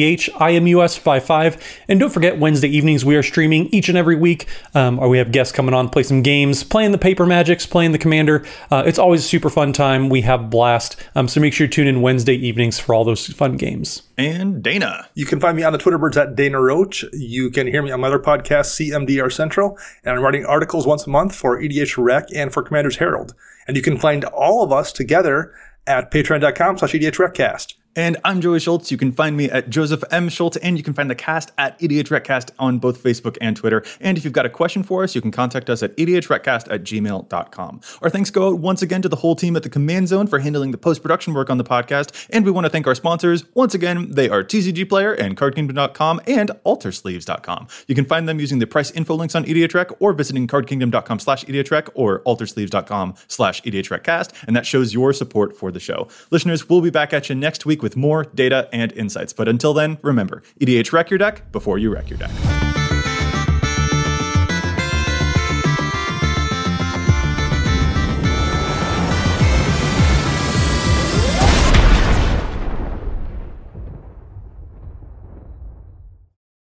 B: METHIMUS55. And don't forget, Wednesday evenings we are streaming each and every week. We have guests coming on, play some games, playing the Paper Magics, playing the Commander. It's always a super fun time. We have a blast. So make sure you tune in Wednesday evenings for all those fun games.
A: And Dana.
C: You can find me on the Twitter birds at Dana Roach. You can hear me on my other podcast, CMDR Central. And I'm writing articles once a month for EDH Rec and for Commander's Herald. And you can find all of us together at patreon.com/EDHRecast.
A: And I'm Joey Schultz. You can find me at Joseph M. Schultz, and you can find the cast at EDHRecast on both Facebook and Twitter. And if you've got a question for us, you can contact us at edhrecast@gmail.com. Our thanks go out once again to the whole team at the Command Zone for handling the post-production work on the podcast. And we want to thank our sponsors. Once again, they are TCG Player and CardKingdom.com and AlterSleeves.com. You can find them using the price info links on EDHRec or visiting CardKingdom.com/EDHRec or AlterSleeves.com/EDHRecast. And that shows your support for the show. Listeners, we'll be back at you next week with more data and insights. But until then, remember, EDH wreck your deck before you wreck your deck.